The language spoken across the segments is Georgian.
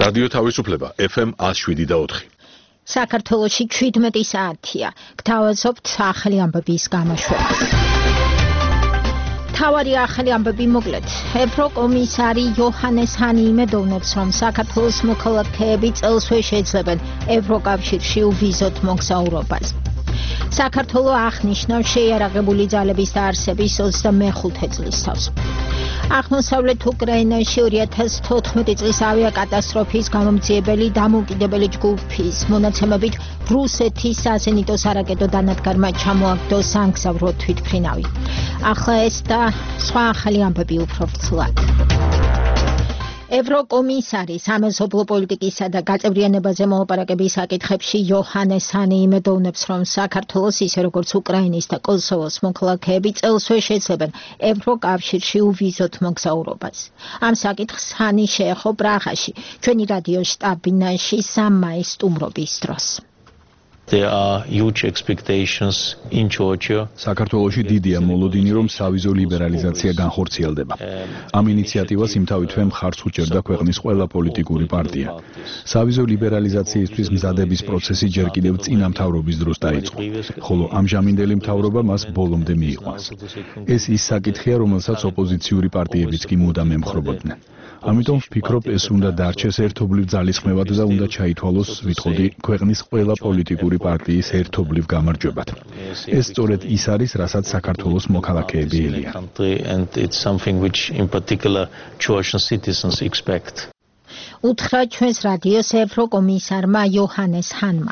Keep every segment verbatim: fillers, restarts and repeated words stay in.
რადიო თავისუფლება F M one oh seven და four. საქართველოში seventeen საათია. გთავაზობთ ახალი ამბების გამოშვებას. თავარი ახალი ამბები მოკლედ. ევროკომისარი იოჰანეს ჰანი იმედოვნებს, რომ საქართველოს მოქალაქეები წელსვე შეძლებენ ევროკავშირში უვიზოთ მოგზაურობას. საქართველო აღნიშნავს შეიარაღებული ძალების დაარსების ოცდამეხუთე წლის თავს. აღმოსავლეთ უკრაინაში two thousand fourteen წლის ავიაკატასტროფის გამომძიებელი დამოუკიდებელი ჯგუფის მონაცემებით რუსეთის საზენიტო სარაკეტო დანადგარმა ჩამოაგდო სამგზავრო თვითმფრინავი. ახლა ეს და სხვა ახალი ამბები უფრო ფრთლად. ევროკომისარი სამეზობლო პოლიტიკისა და გაწევრიანებაზე მოლაპარაკების საკითხებში იოჰანეს ჰანი იმედოვნებს, რომ საქართველოს ისე როგორც უკრაინის და კოსოვოს მოქალაქეები წელსვე შეძლებენ ევროკავშირში უვიზოთ მოგზაურობას. ამ საკითხს ჰანი შეეხო პრაღაში, ჩვენი რადიო შტაბ-ბინაში სამ მაისს სტუმრობის დროს. There are huge expectations in Georgia. საქართველოში დიდია მოლოდინი, რომ სავიზო ლიბერალიზაცია განხორციელდება. ამ ინიციატივას იმთავითვე მხარს უჭერდა ქვეყნის ყველა პოლიტიკური პარტია. სავიზო ლიბერალიზაციისთვის მზადების პროცესი ჯერ კიდევ წინა მთავრობის დროს დაიწყო, ხოლო ამჟამინდელი მთავრობა მას ბოლომდე მიიყვანს. ეს ის საკითხია, რომელსაც ოპოზიციური პარტიებიც კი მუდამ ემხრობოდნენ. ამიტომ ვფიქრობ, ეს უნდა დარჩეს ერთობლივ ძალისხმევად და უნდა ჩაითვალოს, ვიტყოდი, ქვეყნის ყველა პოლიტიკური პარტიის ერთობლივ გამარჯვებად. ეს სწორედ ის არის, რასაც საქართველოს მოქალაქეები ელიან. უთხრა ჩვენს რადიოს ევროკომისარმა იოჰანეს ჰანმა.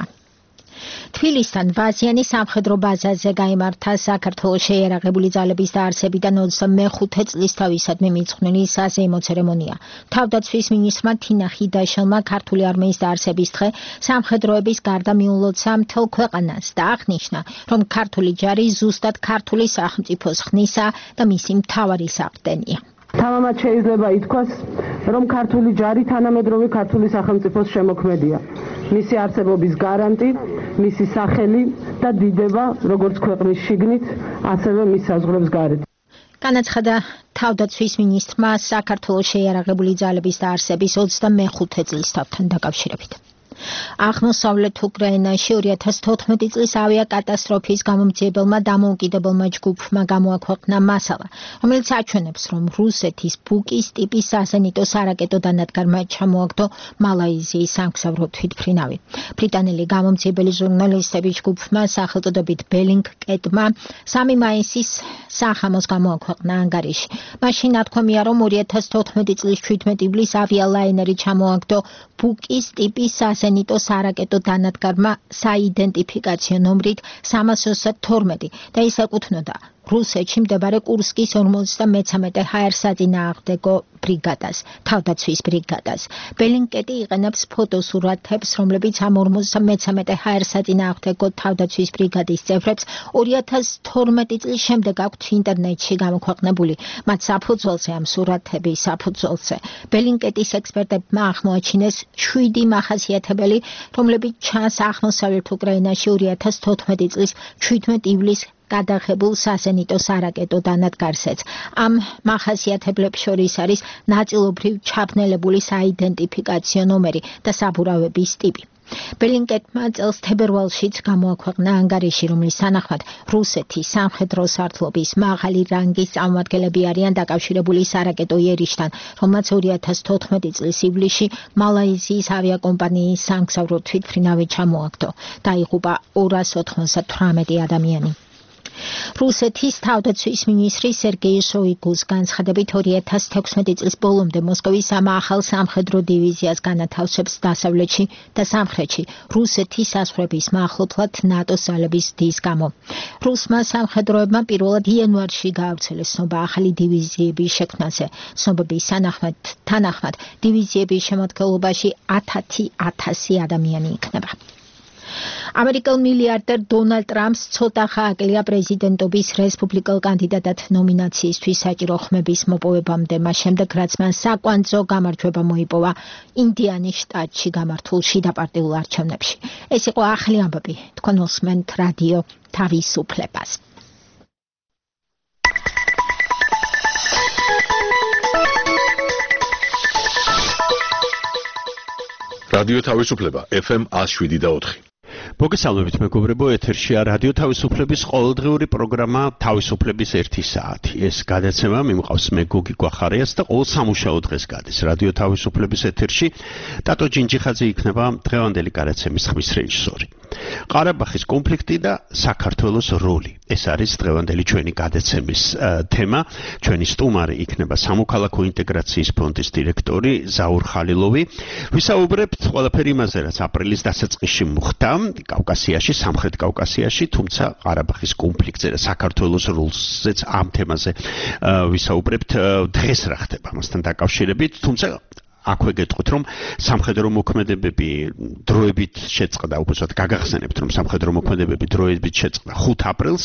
თბილისთან ვაზიანი სამხედრო ბაზაზე გაიმართა საქართველოს შეიარაღებული ძალების დაარსებიდან ოცდამეხუთე წლის თავისადმი მიძღვნილი საზეიმო ცერემონია. თავდაცვის მინისტრმა თინა ხიდაშელმა ქართული არმიის დაარსების დღე სამხედროების გარდა მიულოცა მთელ ქვეყანას და აღნიშნა, რომ ქართული ჯარი ზუსტად ქართული სახელმწიფოს ხნისა და მისი მთავარი საყრდენია. თამამად შეიძლება ითქვას, რომ ქართული ჯარი თანამედროვე ქართული სახელმწიფოს შემოქმედია. მისი არსებობის გარანტი, მისი სახელი და დიდება, როგორც ქვეყნის შიგნით, ასევე მის საზღვრებს გარეთ. განაცხადა თავდაცვის მინისტრმა საქართველოს შეიარაღებული ძალების დაარსების ოცდამეხუთე წლისთავთან დაკავშირებით. აღმოსავლეთ უკრაინაში two thousand fourteen წლის ავიაკატასტროფის გამომძიებელმა დამოუკიდებელმა ჯგუფმა გამოაქვეყნა მასალა, რომელიც აჩვენებს, რომ რუსეთის ბუკის ტიპის საზენიტო სარაკეტო დანადგარმა ჩამოაგდო მალაიზიის სამგზავრო თვითმფრინავი. ბრიტანელი გამომძიებელი ჟურნალისტების ჯგუფმა სახელწოდებით ბელინგკეტმა სამი მაისის სახამოს გამოაქვეყნა ანგარიში. მაშინ ნათქვამია, რომ two thousand fourteen წლის seventeen ივლის ავიალაინერი ჩამოაგდო ბუკის ტიპის საზენიტო სარაკეტო დანადგარმა საიდენტიფიკაციო ნომრით three twenty-two და ის ეკუთვნოდა რუსეთში მდებარე კურსკის forty-three ჰაერ საწინააღმდეგო ბრიგადას, თავდაცვის ბრიგადას. ბელინგკეტი იყენებს ფოტოსურათებს, რომლებიც ამ forty-three ჰაერ საწინააღმდეგო თავდაცვის ბრიგადის წევრებს two thousand twelve წლის შემდეგ აქვთ ინტერნეტში გამოქვეყნებული, მათ საფუძველზე ამ სურათების საფუძველზე. ბელინგკეტის ექსპერტებმა აღმოაჩინეს seven მახასიათებელი, რომლებიც ჩანს აღმოსავლეთ უკრაინაში two thousand fourteen წლის seventeen ივლის გადაღებულ საზენიტო სარაკეტო დანადგარსეც. ამ მახასიათებლებს შორის არის ნაწილობრივ ჩაბნელებული საიდენტიფიკაციო ნომერი და საბურავების ტიპი. ბელინგკეტმა წელს თებერვალშიც გამოაქვეყნა ანგარიში, რომლის თანახმად რუსეთის სამხედრო სარდლობის მაღალი რანგის წარმომადგენლები არიან დაკავშირებული სარაკეტო იერიშთან, რომელმაც two thousand fourteen წლის ივლისში მალაიზიის ავიაკომპანიის სამგზავრო თვითმფრინავი ჩამოაგდო. დაიღუპა two hundred ninety-eight ადამიანი. რუსეთის თავდაცვის მინისტრი სერგეი შოიგუს განცხადებით two thousand sixteen წლის ბოლომდე მოსკოვის ამ ახალ სამხედრო დივიზიას განათავსებს დასავლეთში და სამხრეთში რუსეთის საზღვრების მახლობლად ნატოს ძალების დის გამო. რუსმა სამხედროებმა პირველად იანვარში გაავრცელეს ცნობა ახალი დივიზიების შექმნაზე. ცნობების თანახმად დივიზიების შემადგენლობაში one thousand ადამიანი იქნება. ამერიკელ მილიარდერ დონალდ ტრამპს ცოტა ხააკლია პრეზიდენტობის რესპუბლიკელ კანდიდატად ნომინაციისთვის საჭირო ხმების მოპოვებამდე, მას შემდეგ რაც მან საკვანძო გამარჯვება მოიპოვა ინდიანის შტატში გამართულ შიდაპარტიულ არჩევნებში. ეს იყო ახალი ამბები. თქვენ უსმენთ რადიო თავისუფლებას. რადიო თავისუფლება F M one oh seven და four. მოგესალმებით მეგობრებო, ეთერშია რადიო თავისუფლების ყოველდღიური პროგრამა თავისუფლების ერთი საათი. ეს გადაცემა მიმყავს მე გოგი გვახარიას და ყოველ სამუშაო დღეს გადის რადიო თავისუფლების ეთერში. ტატო ჯინჯიხაძე იქნება დღევანდელი გადაცემის ხმის რეჟისორი. ყარაბაღის კონფლიქტი და საქართველოს როლი. ეს არის დღევანდელი ჩვენი გადაცემის თემა. ჩვენი სტუმარი იქნება სამოქალაქო ინტეგრაციის ფონდის დირექტორი ზაურ ხალილოვი. ვისაუბრებთ ყველაფერი იმაზე, რაც აპრილის დასაწყისში მოხდა კავკასიაში, სამხრეთ კავკასიაში, თუმცა ყარაბაღის კონფლიქტზე და საქართველოს როლზეც ამ თემაზე ვისაუბრებთ. დღეს რა ხდება მასთან დაკავშირებით, თუმცა აქვე გეტყვით, რომ სამხედრო მოქმედებები დროებით შეწყდა, უბრალოდ გაგახსენებთ, რომ სამხედრო მოქმედებები დროებით შეწყდა ხუთ აპრილს.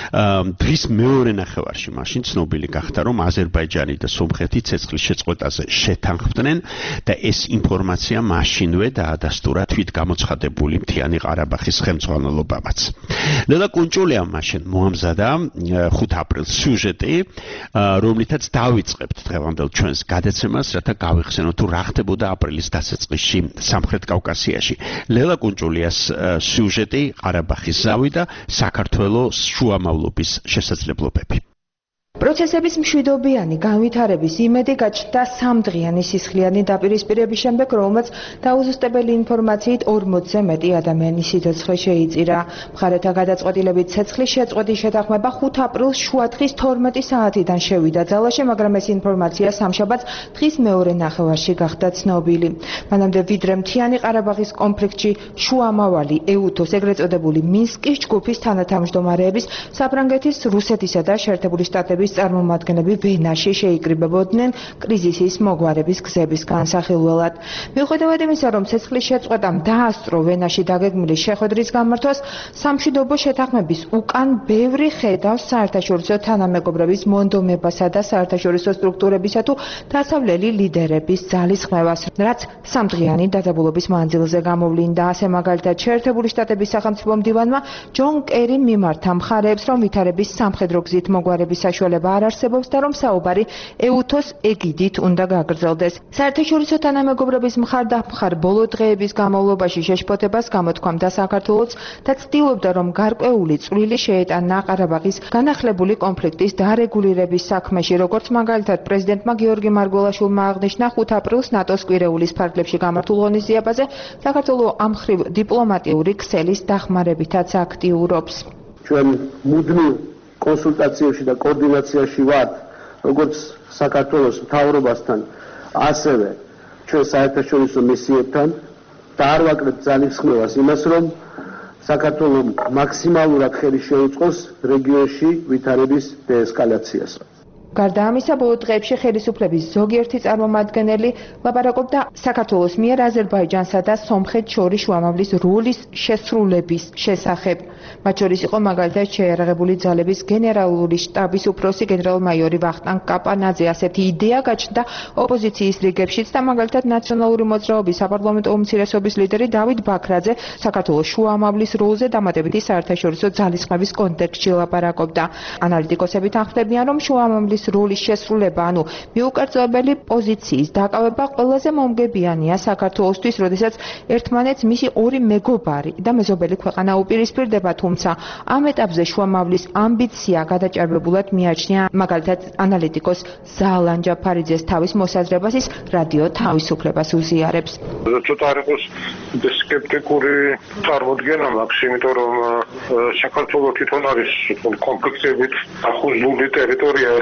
დღის მეორე ნახევარში მაშინ ცნობილი გახდა, რომ აზერბაიჯანი და სომხეთი ცეცხლის შეწყვეტაზე შეთანხმდნენ და ეს ინფორმაცია მაშინვე დაადასტურა თვითგამოცხადებული მთიანი ყარაბაღის ხელმძღვანელობამაც. ლელა კუნჭულიამ მაშინ მოამზადა ხუთ აპრილს სიუჟეტი, რომლითაც დავიწყებთ დღევანდელ ჩვენს გადაცემას, რათა გავიხსენოთ რა ხდებოდა აპრილის დასაწყისში სამხრეთ კავკასიაში. ლელა კუნჭულიას სიუჟეტი, ყარაბაღის ზავი და საქართველოს შუამავლობის შესაძლებლობები. პროცესების მშვიდობიანი განვითარების იმედი გაჩნდა სამდღიანი სისხლიანი დაპირისპირების შემდეგ, რომელმაც დაუზუსტებელი ინფორმაციით ორმოცზე მეტი ადამიანის სიცოცხლე შეიწირა. მხარეთა გადაწყვეტილებით ცეცხლის შეწყვეტის შეთანხმება ხუთ აპრილს შუადღის თორმეტი საათიდან შევიდა ძალაში, მაგრამ ეს ინფორმაცია სამშაბათს დღის მეორე ნახევარში გახდა ცნობილი. მანამდე ვიდრე მთიანი ყარაბაღის კონფლიქტში შუამავალი ეუთოს, ეგრეთ წოდებული მინსკის ჯგუფის თანათავმჯდომარეების, საფრანგეთის, რუსეთისა და შეერთებული შტატების წარმომადგენლები ვენაში შეიკრიბებოდნენ კრიზისის მოგვარების გზების განსახილველად. მიუხედავად იმისა, რომ ცეცხლის შეწყვეტამ დაასწრო ვენაში დაგეგმილი შეხვედრის გამართვას, სამშვიდობო შეთანხმების უკან ბევრი ხედავს საერთაშორისო თანამეგობრების მონდომებასა და საერთაშორისო სტრუქტურებისა თუ დასავლელი ლიდერების ძალისხმევას, რაც სამდღიანი დაძაბულობის მანძილზე გამოვლინდა. ასე მაგალითად, შეერთებული შტატების სახელმწიფო მდივანმა ჯონ კერიმ მიმართა მხარეებს, რომ ვითარების სამხედრო გზით მოგვარების საშუალება არ არსებობს და რომ საუბარი ეუთოს ეგიდით უნდა გაგრძელდეს. საერთაშორისო თანამეგობრების მხარდამხარ ბოლო დღეების განმავლობაში შეშფოთებას გამოთქვამდა საქართველოს და ცდილობდა, რომ გარკვეული წვლილი შეეტანა ყარაბაღის განახლებული კონფლიქტის დარეგულირების საქმეში, როგორც მაგალითად პრეზიდენტმა გიორგი მარგველაშვილმა აღნიშნა ხუთ აპრილს ნატოს კვირეულის ფარგლებში გამართულ ღონისძიებაზე, საქართველოს ამ მხრივ დიპლომატიური ქსელის დახმარებითაც აქტიურობს. ჩვენ მუდმივ კონსულტაციებში და კოორდინაციაში ვართ, როგორც საქართველოს მთავრობასთან, ასევე ჩვენ საერთაშორისო მისიებთან და არ ვაკლებთ ძალისხმევას იმას, რომ საქართველოს მაქსიმალურად ხელი შეუწყოს რეგიონში ვითარების დეესკალაციას. გარდა ამისა, ბოლო დღეებში ხელისუფლების ზოგიერთი წარმომადგენელი ლაპარაკობდა საქართველოს მიერ აზერბაიჯანსა და სომხეთს შორის შუამავლის როლის შესრულების შესახებ. მათ შორის იყო მაგალითად შეიარაღებული ძალების გენერალური შტაბის უფროსი გენერალ-მაიორი ვახტანგ კაპანაძე. ასეთი იდეა გაჩნდა ოპოზიციის რიგებშიც და მაგალითად ნაციონალური მოძრაობის საპარლამენტო უმცირესობის ლიდერი დავით ბაქრაძე საქართველოს შუამავლის როლზე დამატებითი საერთაშორისო ძალისხმევის კონტექსტში ლაპარაკობდა. ანალიტიკოსები თანხმდებიან, რომ შუამავლის როლის შესრულება, ანუ მიუკერწევებელი პოზიციის დაკავება ყველაზე მომგებიანია საქართველოსთვის, როდესაც ერთმანეთს მისი ორი მეგობარი და მეზობელი ქვეყანა უპირისპირდება, თუმცა ამ ეტაპზე შუამავლის ამბიცია გადაჭარბებულად მიაჩნია მაგალითად ანალიტიკოს ზალან ჯაფარიძეს თავის მოსაზრებას ის რადიო თავისუფლებას უზიარებს. ცოტა არ იყოს სკეპტიკური წარმოდგენა მაქვს, იმიტომ რომ საქართველოს თვითონ არის კონფლიქტებით ახუზული ტერიტორია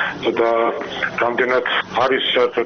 და რამდენად არის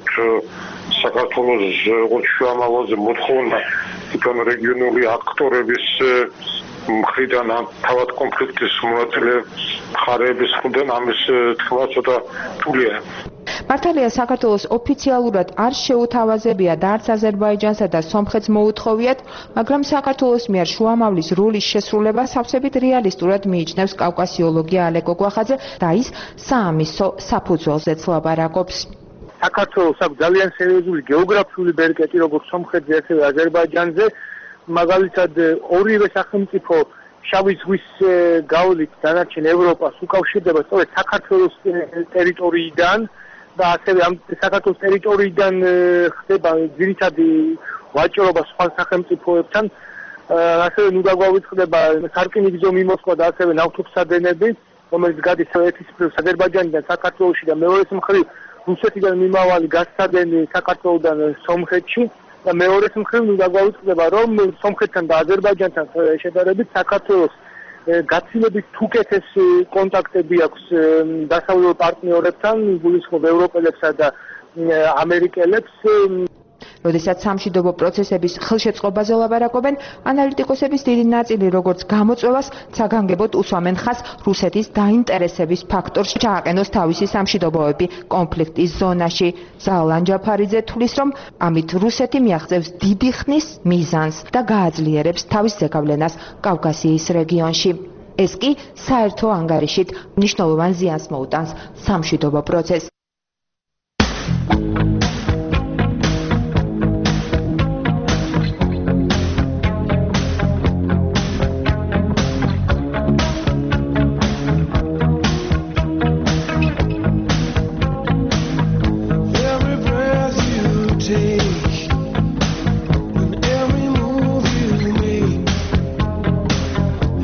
საქართველოს შუამავალზე მოთხოვნა თვითონ რეგიონული აქტორების მხრიდან თავად კონფლიქტის მონაწილე მხარეების მხრიდან ამის თქმა ცოტა რთულია. მართალია საქართველოს ოფიციალურად არ შეუთავაზებია და არც აზერბაიჯანსა და სომხეთს მოუთხოვიათ, მაგრამ საქართველოს მიერ შუამავლის როლის შესრულება სავსებით რეალისტურად მიიჩნევს კავკასიოლოგი ალეკო გვახაძე და ის საამისო საფუძველზეც ლაპარაკობს. საქართველოს აქვს ძალიან სერიოზული გეოგრაფიული ბერკეტი როგორც სომხეთზე, ასევე აზერბაიჯანზე. მაგალითად ორივე სახელმწიფო შავი ზღვის გავლით დანარჩენ ევროპას უკავშირდება სწორედ საქართველოს ტერიტორიიდან და ასევე ამ საქართველოს ტერიტორიიდან ხდება ძირითადი ვაჭრობა სხვა სახელმწიფოებთან. ასევე ნუ დაგვავიწყდება სარკინიგზო მიმოსვლა და ასევე ნავთობსადენები, რომელიც გადის ერთის მხრივ აზერბაიჯანიდან საქართველოში და მეორეს მხრივ რუსეთიდან მიმავალი გაზსადენი საქართველოსდან სომხეთში და მეორეს მხრივ ნუ დაგვავიწყდება, რომ სომხეთთან და აზერბაიჯანთან შედარებით საქართველოს გაცილებით უკეთესი კონტაქტები აქვს დასავლურ პარტნიორებთან, გულისხმობ ევროპელებსა და ამერიკელებს. როდესაც სამშვიდობო პროცესების ხელშეწყობაზე ლაპარაკობენ, ანალიტიკოსების დიდი ნაწილი როგორც გამოწვევას საგანგებოდ უსვამენ ხაზს რუსეთის დაინტერესების ფაქტორს ჩააყენოს თავისი სამშვიდობოები კონფლიქტის ზონაში. ზალან ჯაფარიძე თulis, რომ ამით რუსეთი მიაღწევს დიდი ხნის მიზანს და გააძლიერებს თავის ზეგავლენას კავკასიის რეგიონში. ეს კი საერთო ანგარიშით მნიშვნელოვან ზიანს მოუტანს სამშვიდობო პროცესს.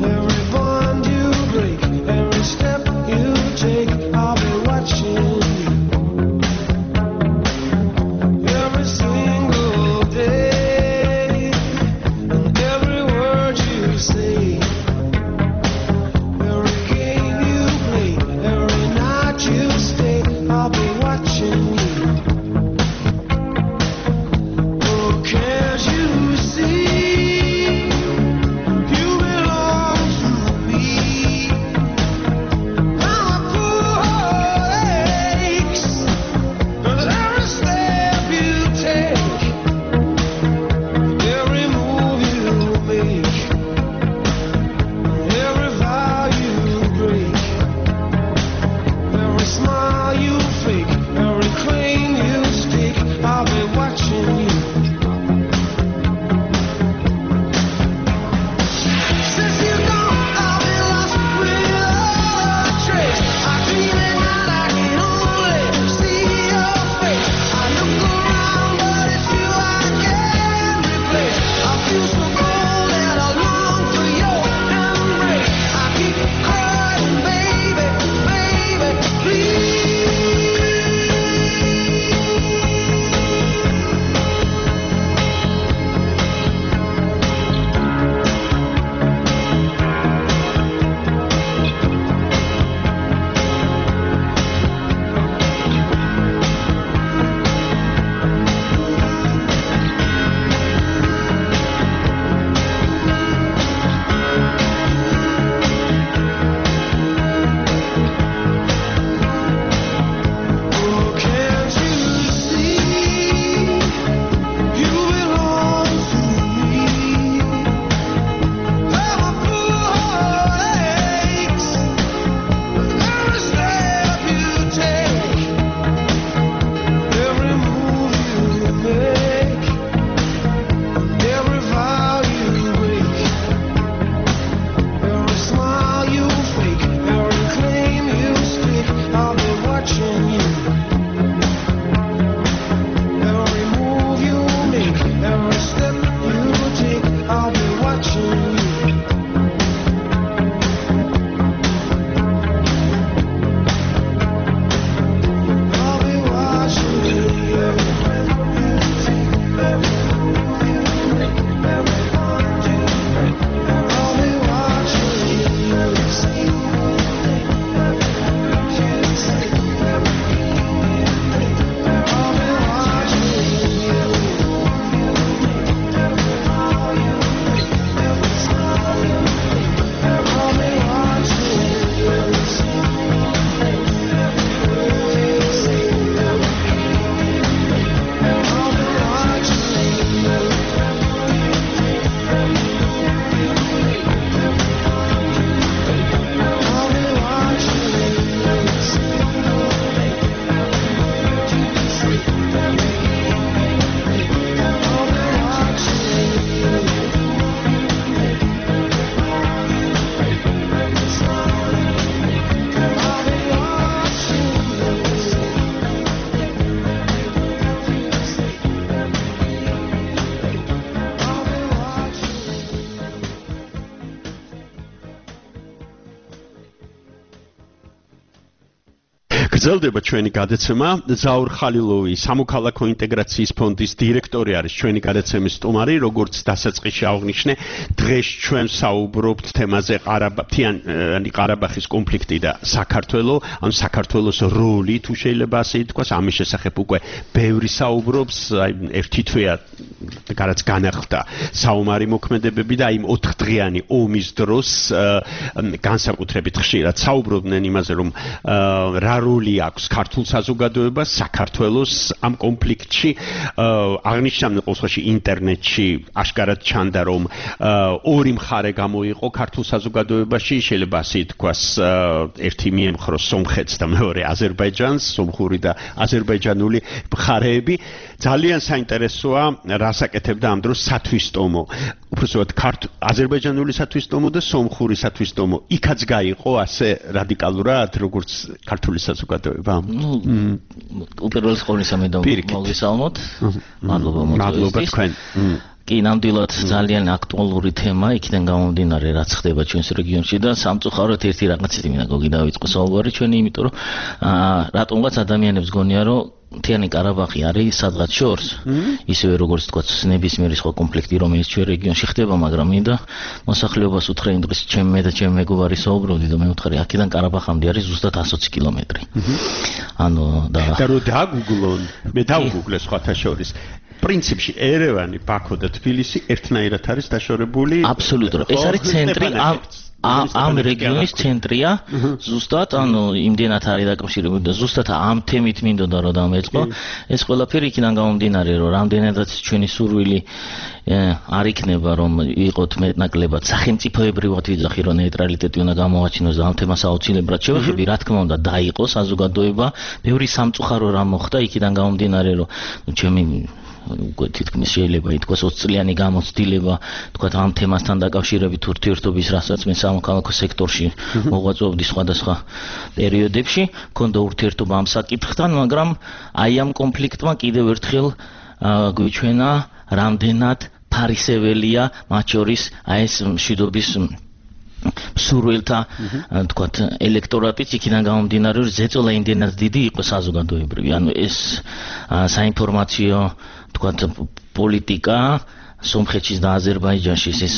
Every step you take, I'll be watching you. გრძელდება ჩვენი გადაცემა. ზაურ ხალილოვი, სამოქალაქო ინტეგრაციის ფონდის დირექტორი არის ჩვენი გადაცემის სტუმარი, როგორც დასაწყისში აღნიშნე, დღეს ჩვენ საუბრობთ თემაზე ყარაბაღი ყარაბაღის კონფლიქტი და საქართველოს, ან საქართველოს როლი, თუ შეიძლება ასე ითქვას, ამის შესახებ უკვე ბევრი საუბრობს, აი ერთი თვეა რაც განახლდა საომარი მოქმედებები და იმ ოთხდღიანი ომის დროს განსაკუთრებით ხშირად საუბრობდნენ იმაზე, რომ რა როლი აქვს ქართულ საზოგადოებას საქართველოს ამ კონფლიქტში. აღნიშნავდნენ ყოველში ინტერნეტში აშკარად ჩანდა, რომ ორი მხარე გამოიყო ქართულ საზოგადოებაში, შეიძლება ასე ითქვას, ერთი მიემხროს სომხეთს და მეორე აზერბაიჯანს, სომხური და აზერბაიჯანული მხარეები. ძალიან საინტერესოა, რას აკეთებდა ამ დროს სათვისტომო. უბრალოდ ქართულ აზერბაიჯანული სათვისტომო და სომხური სათვისტომო. იქაც გაიყო ასე რადიკალურად, როგორც ქართული საზოგადოება. ნუ უპირველეს ყოვლისა მე და მოგესალმოთ. მადლობა მადლობა თქვენ. კი, ნამდვილად ძალიან აქტუალური თემა, იქიდან გამომდინარე, რაც ხდება ჩვენს რეგიონში და სამწუხაროდ ერთი რაღაცით მინდა გოგი დავიწყო საუბარი ჩვენი, იმიტომ რომ რატომღაც ადამიანებს გონია, რომ მთიანი ყარაბაღი არის სადღაც შორს, ისევე როგორც თქვა ნებისმიერი სხვა კონფლიქტი, რომელიც ჩვენ რეგიონში ხდება, მაგრამ მინდა მოსახლეობას უთხრა იმ დღეს ჩემი და ჩემი მეგობარი საუბრობდი და მე ვთქვი, აქედან ყარაბაღამდე არის ზუსტად εκατს ოცი კილომეტრი. ანუ და და რო დაგუგლონ, მე დავგუგლე სხვათა შორის. პრინციპში ერევანი, ბაქო და თბილისი ერთნაირად არის დაშორებული. აბსოლუტურად. ეს არის ცენტრი ამ რეგიონის ცენტრია, ზუსტად, ანუ იმდენად არის დაკავშირებული და ზუსტად ამ თემით მინდოდა რომ დამეწყო. ეს ყველაფერი იქიდან გამომდინარე, რომ რამდენადაც ჩვენი სურვილი არ იქნება, რომ იყოთ მეტნაკლებად სახელმწიფოებრივად ვიძახი, რომ ნეიტრალიტეტი უნდა გამოაჩინოს და ამ თემას აუცილებლად შევეხები, რა თქმა უნდა, დაიყო საზოგადოება, ბევრი სამწუხარო რამ მოხდა, იქიდან გამომდინარე, რომ ჩემი უკვე თითქმის შეიძლება ითქვას ოცი წლიანი გამოცდილება, თქვა ამ თემასთან დაკავშირებით ურთიერთობის, რასაც მე სამოქალაქო სექტორში მოღვაწეობდი სხვადასხვა პერიოდებში, მქონდა ურთიერთობა ამ საკითხთან, მაგრამ აი ამ კონფლიქტმა კიდევ ერთხელ გვიჩვენა, რამდენად ფარისეველია მათ შორის აი ეს მშვიდობის სურვილთა თქვათ ელექტორატიც იქიდან გამომდინარე, რომ ზეწოლა იმდენად დიდი იყო საზოგადოებრივი, ანუ ეს საინფორმაციო თქვათ პოლიტიკა სომხეთში და აზერბაიჯანში ეს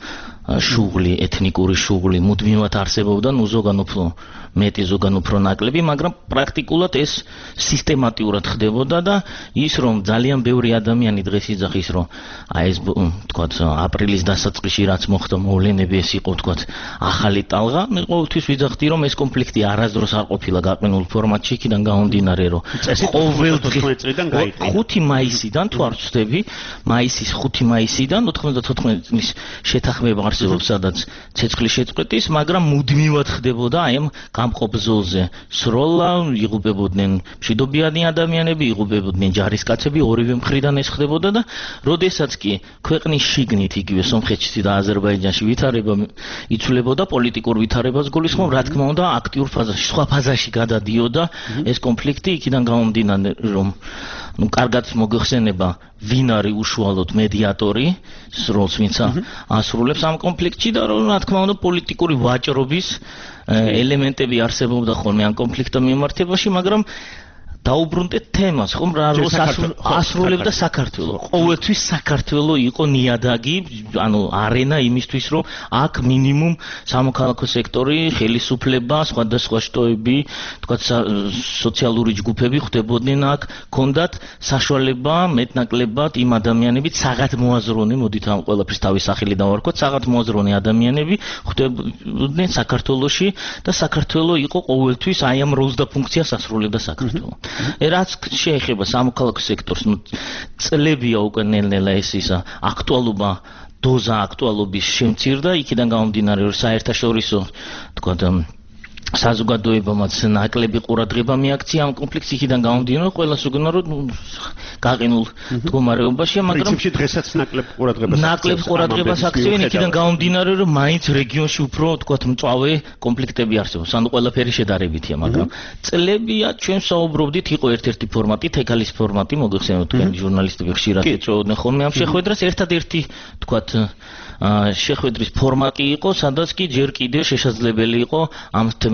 შუღლი, ეთნიკური შუღლი მუდმივად არსებობდა, ნუ ზოგან უფრო მეტი, ზოგან უფრო ნაკლები, მაგრამ პრაქტიკულად ეს სისტემატიურად ხდებოდა და ის რომ ძალიან ბევრი ადამიანი დღეს იძახის, რომ აი ეს თქვათ აპრილის დასაწყისში რაც მოხდა მოვლენები, ეს იყო თქვათ ახალი ტალღა, მე ყოველთვის ვიძახდი, რომ ეს კონფლიქტი არასდროს არ ყოფილა გაყინულ ფორმატში, იქიდან გამომდინარე, რომ ყოველდღე წლიდან გაიყიდა. ხუთი მაისიდან თუ არ ვცდები, მაისის ხუთი მაისიდან ოცდაოთხმეტი წლის შეთანხმება არსებობს, სადაც ცეცხლის შეწყვეტის, მაგრამ მუდმივად ხდებოდა აი ამ გამყობზოლზე სროლა, იღუპებოდნენ მშვიდობიანი ადამიანები, იღუპებოდნენ ჯარისკაცები, ორივე მხრიდან ეს ხდებოდა და როდესაც კი ქვეყნის შიგნით იგივე სომხეთში და აზერბაიჯანში ვითარება იცვლებოდა, პოლიტიკურ ვითარებას გულისხმობ, რა თქმა უნდა, აქტიურ ფაზაში, სხვა ფაზაში გადადიოდა ეს კონფლიქტი, იქიდან გამომდინარე, რომ ну კარგად მოგეხსენება ვინ არის უშუალოდ მედიატორი როლს ვინც ასრულებს ამ კონფლიქტში და რა თქმა უნდა პოლიტიკური ვაჭრობის ელემენტები არსებობდა ხოლმე ამ კონფლიქტის მიმართებაში, მაგრამ დაუბრუნდეთ თემას, ხომ რა როლს ასრულებდა საქართველოს. ყოველთვის საქართველოს იყო ნიადაგი, ანუ არენა იმისთვის, რომ აქ მინიმუმ სამოქალაქო სექტორი, ხელისუფლება, სხვადასხვა შტოები, თქვათ სოციალური ჯგუფები ხდებოდნენ აქ, ქონდათ საშუალება მეტნაკლებად იმ ადამიანებით საღად მოაზროვნე, მოდით ამ ყველაფრის თავის სახელი დავარქვათ, საღად მოაზროვნე ადამიანები ხდებოდნენ საქართველოში და საქართველოს იყო ყოველთვის აი ამ როლს და ფუნქციას ასრულებდა საქართველოს. რაც შეეხება სამოქალაქო სექტორს, ну წლებია უკვე ნელ-ნელა ეს ისა აქტუალობა, დოზა აქტუალობის შემცირდა, იქიდან გამომდინარე, რომ საერთაშორისო თქვათ საზოგადოებამაც ნაკლები ყურადღება მიაქცია ამ კონფლიქტს, იქიდან გამომდინარე, ყველას უგონა რომ გაყინულ მდგომარეობაშია, მაგრამ პრინციპში დღესაც ნაკლებ ყურადღებას ნაკლებ ყურადღებას აქცევენ, იქიდან გამომდინარე, რომ მაინც რეგიონში უფრო თქვათ მწვავე კონფლიქტები არსებობს, ანუ ყველაფერი შედარებითია, მაგრამ წლებია ჩვენ საუბრობდით, იყო ერთ-ერთი ფორმატი, თეკალის ფორმატი, მოგეხსენებათ თქვენ ჟურნალისტები ხშირად ეწეოდნენ ხოლმე ამ შეხვედრას, ერთადერთი თქვათ შეხვედრის ფორმატი იყო, სადაც კი ჯერ კიდევ შესაძლებელი იყო ამ თემებს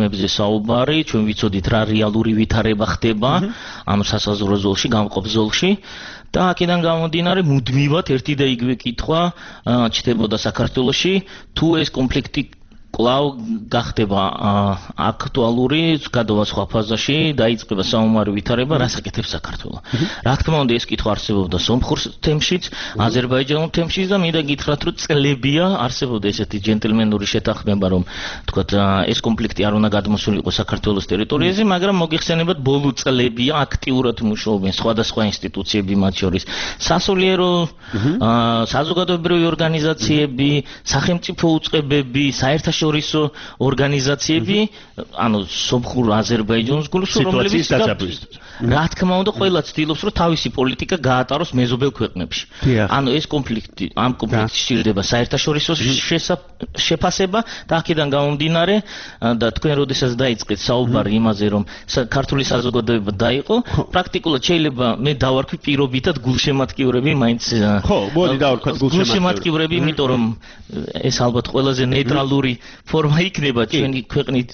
თემებზე საუბარი, ჩვენ ვიცოდით რა რეალური ვითარება ხდება, ანუ სასაზღვრო ზოლში, გამყოფ ზოლში და აქედან გამომდინარე მუდმივად ერთი და იგივე კითხვა ჩნდებოდა საქართველოში, თუ ეს კონფლიქტი კვლავ გახდება აქტუალური, გადავა სხვა ფაზაში, დაიწყება საომარი ვითარება, რას აკეთებს საქართველო. რა თქმა უნდა, ეს კითხვა არსებობდა სომხურ თემშიც, აზერბაიჯანულ თემშიც და მინდა გითხრათ, რომ წლებია არსებობდა ესეთი ჯენტლმენური შეთანხმება, რომ თქვათ ეს კონფლიქტი არ უნდა გადმოსულიყო საქართველოს ტერიტორიაზე, მაგრამ მოგიხსენებათ, ბოლო წლებია აქტიურად მუშაობენ სხვადასხვა ინსტიტუციები, მათ შორის სასულიერო საზოგადოებრივი ორგანიზაციები, სახელმწიფო უწყებები, საერთაშორისო შორისო ორგანიზაციები, ანუ სომხურ აზერბაიჯანს გულს რომლებიც რა თქმა უნდა ყველა ცდილობს რომ თავისი პოლიტიკა გაატაროს მეზობელ ქვეყნებში. ანუ ეს კონფლიქტი, ამ კონფლიქტში სჭირდება საერთაშორისო შეფასება და აქედან გამომდინარე და თქვენ როდესაც დაიწყეთ საუბარი იმაზე რომ ქართული საზოგადოება დაიყო, პრაქტიკულად შეიძლება მე დავარქვი პირობითად გულშემატკივრები, მაინც ხო, მოდი დავარქვათ გულშემატკივრები, იმიტომ რომ ეს ალბათ ყველაზე ნეიტრალური ფორმა იქნება ჩვენი ქვეყნით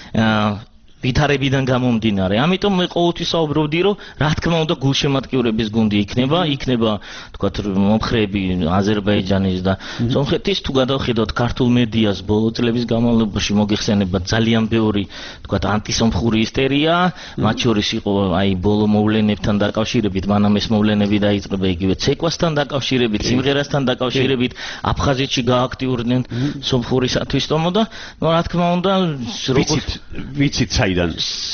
ვითარებიდან გამომდინარე. ამიტომ მე ყოველთვის საუბრობდი, რომ რა თქმა უნდა გულშემატკივრების გუნდი იქნება, იქნება თქვათ მომხრეები აზერბაიჯანის და სომხეთის, თუ გადავხედოთ ქართულ მედიას ბოლო წლების განმავლობაში მოგიხსენებათ ძალიან ბევრი თქვათ ანტისომხური ისტერია, მათ შორის იყო აი ბოლო მოვლენებთან დაკავშირებით, მანამ ეს მოვლენები დაიწყება იგივე ცეკვასთან დაკავშირებით, სიმღერასთან დაკავშირებით, აფხაზეთში გააქტიურდნენ სომხური სათვისტომო და რა თქმა უნდა ვიცით ვიცით საიდან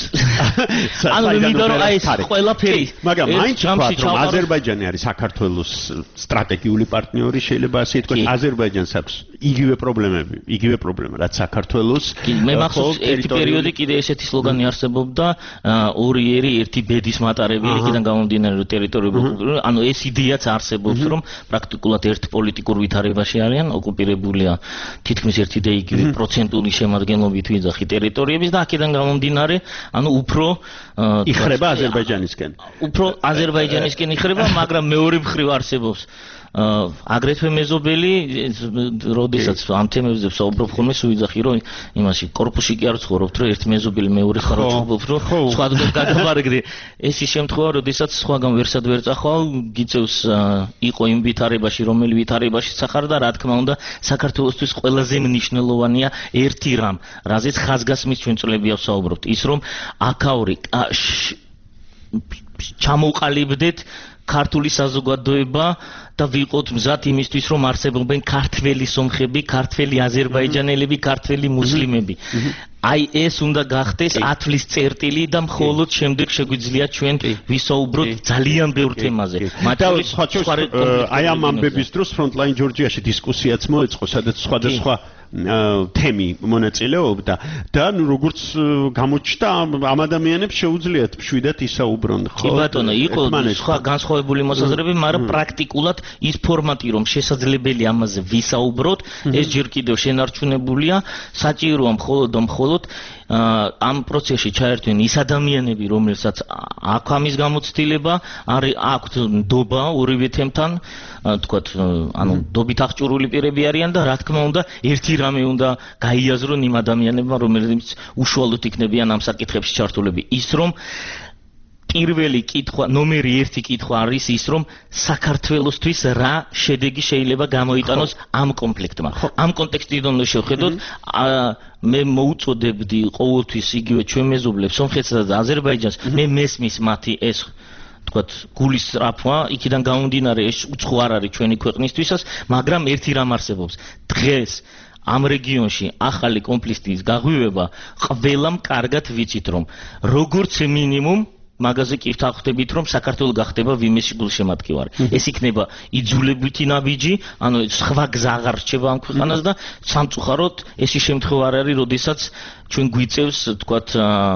ანუ მინდა რომ აი ეს ყველაფერი მაგრამ მაინც ვთქვათ რომ აზერბაიჯანი არის საქართველოს სტრატეგიული პარტნიორი, შეიძლება ასე ითქვას, აზერბაიჯანს აქვს იგივე პრობლემები, იგივე პრობლემა რაც საქართველოს. მე მახსოვს ერთი პერიოდი კიდე ესეთი სლოგანი არსებობდა, ორი ერი ერთი ბედის მატარებელი, იქიდან გამომდინარე რომ ტერიტორიული, ანუ ეს იდეაც არსებობს რომ პრაქტიკულად ერთ პოლიტიკურ ვითარებაში არიან, ოკუპირებულია თითქმის ერთი და იგივე პროცენტული შემადგენლობით ვიძახი ტერიტორიების და აქედან გამომდინარე, ანუ უფრო იხრება აზერბაიჯანისკენ. უფრო აზერბაიჯანისკენ იხრება, მაგრამ მეორე მხრივ არსებობს აგრეთვე მეზობელი, როდესაც ამ თემებზე ვსაუბრობ ხოლმე, სუიძახი რომ იმაში კორპუსში კი არ ვცხოვრობთ, რომ ერთ მეზობელი მეორე ხარ ვცხოვრობ, რომ სხვა დღეს გადავარგდე. ეს ის შემთხვევა, როდესაც სხვაგან ვერსად ვერ წახვალ, გიწევს იყო იმ ვითარებაში, რომელი ვითარებაში სახარ და რა თქმა უნდა, საქართველოსთვის ყველაზე მნიშვნელოვანია ერთი რამ, რაზეც ხაზგასმის ჩვენ წლებია ვსაუბრობთ, ის რომ აქაური ჩამოყალიბდეთ ქართული საზოგადოება და ვიყოთ მზად იმისთვის, რომ არსებობენ ქართველი სომხები, ქართველი აზერბაიჯანელები, ქართველი მუსლიმები. აი ეს უნდა გახდეს ათვლის წერტილი და მხოლოდ შემდეგ შეგვიძლია ჩვენ ვისაუბროთ ძალიან ბევრ თემაზე. აი ამ ამბების დროს ფრონტლაინ ჯორჯიაში დისკუსიაც მოეწყო, სადაც სხვადასხვა თემი მონაწილეობდა და ნუ როგორც გამოჩნდა ამ ადამიანებს შეუძლიათ მშვიდად ისაუბრონ, ხო? კი ბატონო, იყო სხვა განსხვავებული მოსაზრებები, მაგრამ პრაქტიკულად ის ფორმატი, რომ შესაძლებელი ამაზე ვისაუბროთ, ეს ჯერ კიდევ შენარჩუნებულია, საჭიროა მხოლოდ და მხოლოდ ამ პროცესში ჩაერთვენ ის ადამიანები, რომელსაც აქვს ამის გამოცდილება, აქვთ ნდობა ორივე თემთან, თქვათ, ანუ ნდობით აღჭურვილი პირები არიან და რა თქმა უნდა, ერთი რამე უნდა გაიაზრონ იმ ადამიანებმა, რომლებიც უშუალოდ იქნებიან ამ საკითხებში ჩართულები, ის რომ პირველი კითხვა, ნომერი ერთი კითხვა არის ის, რომ საქართველოსთვის რა შედეგი შეიძლება გამოიტანოს ამ კონფლიქტმა. ამ კონტექსტიდან უნდა შევხედოთ, მე მოუწოდებდი ყოველთვის იგივე ჩვენ მეზობლებს, სომხეთსა და აზერბაიჯანს, მე მესმის მათი ეს თქვათ გულის სწრაფვა, იქიდან გამომდინარე ეს უცხო არ არის ჩვენი ქვეყნისთვისაც, მაგრამ ერთი რამ არსებობს. დღეს ამ რეგიონში ახალი კონფლიქტის გაღვივება ყველამ კარგად ვიცით, რომ როგორც მინიმუმ მაგაზე კი ვთანხმდებით, რომ საქართველო გახდება ვიმეში გულშემატკივარი. ეს იქნება იძულებითი ნაბიჯი, ანუ სხვა გზა აღარ რჩება ამ ქვეყანას და სამწუხაროდ ეს ის შემთხვევა არ არის, როდესაც ჩვენ გვიწევს, თქვათ,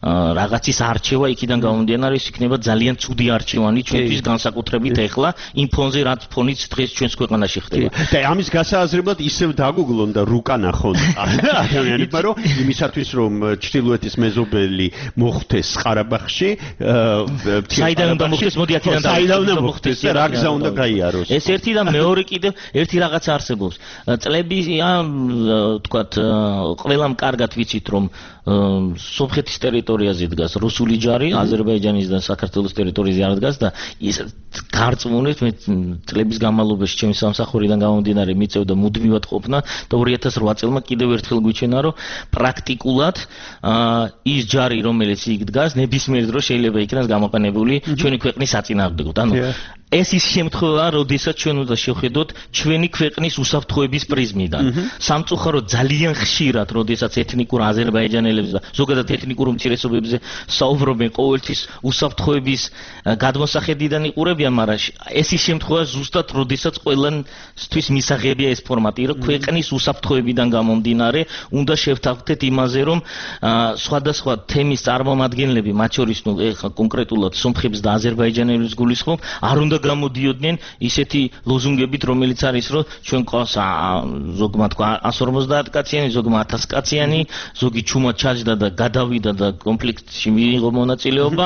რაღაცის არჩევა იქიდან გამომდინარე ის იქნება ძალიან ცუდი არჩევანი ჩვენთვის განსაკუთრებით ეხლა იმ ფონზე რაც ფონიც დღეს ჩვენს ქვეყანაში ხდება. და ამის გასააზრებლად ისევ დაგუგლონ და რუკა ნახონ ადამიანებმა რომ იმისათვის რომ ჩრდილოეთის მეზობელი მოხვდეს ყარაბაღში საიდან უნდა მოხდეს მოდი აქედან საიდან უნდა მოხდეს და რა გზა უნდა გაიაროს. ეს ერთი და მეორე კიდევ ერთი რაღაც არსებობს. წლები თქვათ ყველამ კარგად ვიცით რომ სომხეთის ტერიტორიაზე დგას რუსული ჯარი, აზერბაიჯანის და საქართველოს ტერიტორიაზე არ დგას და ის გარწმუნეთ მე წლების განმავლობაში ჩემი სამსახურიდან გამომდინარე მიწევდა მუდმივად ყოფნა და ორი ათას რვა წელმა კიდევ ერთხელ გვიჩვენა რომ პრაქტიკულად ის ჯარი რომელიც იქ დგას ნებისმიერ დროს შეიძლება იქნას გამოყენებული ჩვენი ქვეყნის საწინააღმდეგოდ. ანუ ეს ის შემთხვევაა, როდესაც ჩვენ უნდა შევხედოთ ჩვენი ქვეყნის უსაფრთხოების პრიზმიდან. სამწუხაროდ ძალიან ხშირად, როდესაც ეთნიკურ აზერბაიჯანელებს და ზოგადად ეთნიკურ უმცირესობებზე საუბრობენ, ყოველთვის უსაფრთხოების გადმოსახედიდან იყურებიან, მაგრამ ეს ის შემთხვევაა ზუსტად, როდესაც ყველანთვის მისაღებია ეს ფორმატი, რომ ქვეყნის უსაფრთხოებიდან გამომდინარე, უნდა შევთანხმდეთ იმაზე, რომ სხვადასხვა თემის წარმომადგენლები, მათ შორის ნუ ეხლა კონკრეტულად სომხებს და აზერბაიჯანელებს გულისხმობ, არ უნდა გამოდიოდნენ ისეთი ლოზუნგებით, რომელიც არის, რომ ჩვენ ყავს ზოგმა თქვა ას ორმოცდაათ კაციანი, ზოგმა ათას კაციანი, ზოგი ჩუმად ჩაჯდა და გადავიდა და კონფლიქტში მიიღო მონაწილეობა.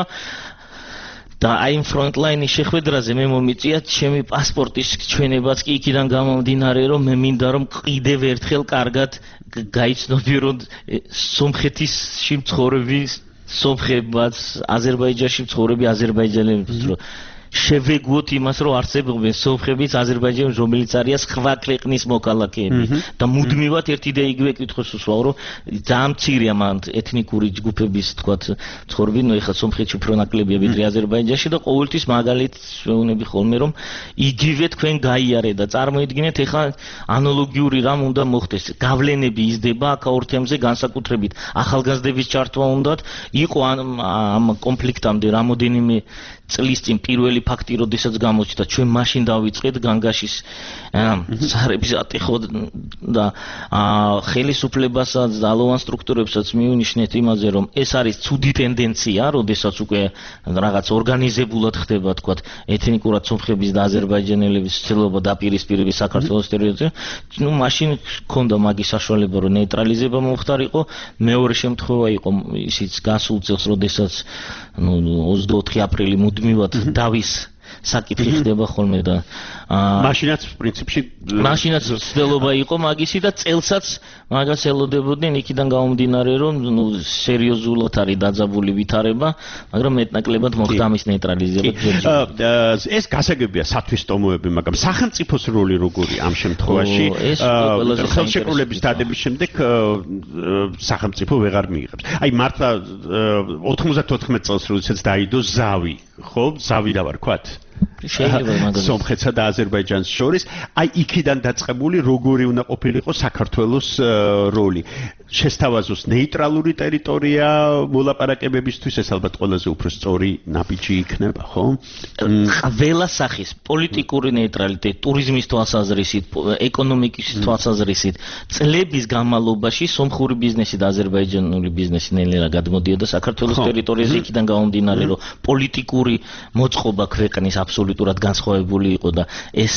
და აი იმ ფრონტლაინის შეხვედრაზე მე მომიწია ჩემი პასპორტის ჩვენებაც კი იქიდან გამომდინარე, რომ მე მინდა რომ კიდევ ერთხელ კარგად გაიცნობიო, რომ სომხეთში მცხოვრები სომხებაც, აზერბაიჯანში მცხოვრები აზერბაიჯანელებიც რომ შევეგუოთ იმას, რომ არსებობენ სომხებიც, აზერბაიჯანელები, რომელიც არიან სხვა ქვეყნის მოქალაქეები და მუდმივად ერთი და იგივე კითხვას უსვავ, რომ ძალიან მცირეა მან ეთნიკური ჯგუფების, თქვათ, ცხოვრები, ნუ ეხლა სომხეთში უფრო ნაკლებია ვიდრე აზერბაიჯანში და ყოველთვის მაგალითს ვეუბნები ხოლმე, რომ იგივე თქვენ გაიარე და წარმოიდგინეთ ეხლა ანალოგიური რამ უნდა მოხდეს. გავლენები იზრდება აქ ორ თემზე განსაკუთრებით ახალგაზრდების ჩართვა უნდათ, იყო ამ კონფლიქტამდე რამოდენიმე წლის წინ პირველი ფაქტი, როდესაც გამოჩნდა, ჩვენ მაშინ დავიწყეთ განგაშის ზარების ატეხვა და ხელისუფლებასაც და ალოვან სტრუქტურებსაც მივნიშნეთ იმაზე, რომ ეს არის ცუდი ტენდენცია, როდესაც უკვე რაღაც ორგანიზებულად ხდება, თქვათ, ეთნიკურად სომხების და აზერბაიჯანელების ცდილობა დაპირისპირების საქართველოს ტერიტორიაზე. ნუ მაშინ ჰქონდა მაგის საშუალება, რომ ნეიტრალიზება მომხდარიყო. მეორე შემთხვევა იყო ისიც გასულ წელს, როდესაც ნუ ოცდაოთხი აპრილი მუდმივად დავის საკითხი ხდება ხოლმე და მაშინაც პრინციპში მაშინაც ცდილობა იყო მაგისი და წელსაც მაგას ელოდებოდნენ იქიდან გამომდინარე, რომ ნუ სერიოზულად არის დაძაბული ვითარება, მაგრამ მეტნაკლებად მოხდა ამის ნეიტრალიზება. ეს გასაგებია სათვისტომოები, მაგრამ სახელმწიფოს როლი როგორია ამ შემთხვევაში? ხელშეკრულების დადების შემდეგ სახელმწიფო ვეღარ მიიღებს. აი მართლა ოთხმოცდათოთხმეტ წელს როდესაც დაიდო ზავი, ხო? ზავი და ვარქვათ? შეიძლება მაგას სომხეთსა და აზერბაიჯანს შორის, აი იქიდან დაწყებული როგორი უნდა ყოფილიყო საქართველოს როლი. შესთავაზოს ნეიტრალური ტერიტორია მოლაპარაკებებისთვის, ეს ალბათ ყველაზე უფრო სწორი ნაბიჯი იქნება, ხო? ყველა სახის პოლიტიკური ნეიტრალიტეტი, ტურიზმის თვალსაზრისით, ეკონომიკის თვალსაზრისით, წლების განმავლობაში სომხური ბიზნესი და აზერბაიჯანული ბიზნესი ნელ-ნელა გადმოდიოდა საქართველოს ტერიტორიაზე, იქიდან გამომდინარე, რომ პოლიტიკური მოწყობა ქვეყნის აბსოლუტურად განსხვავებული იყო და ეს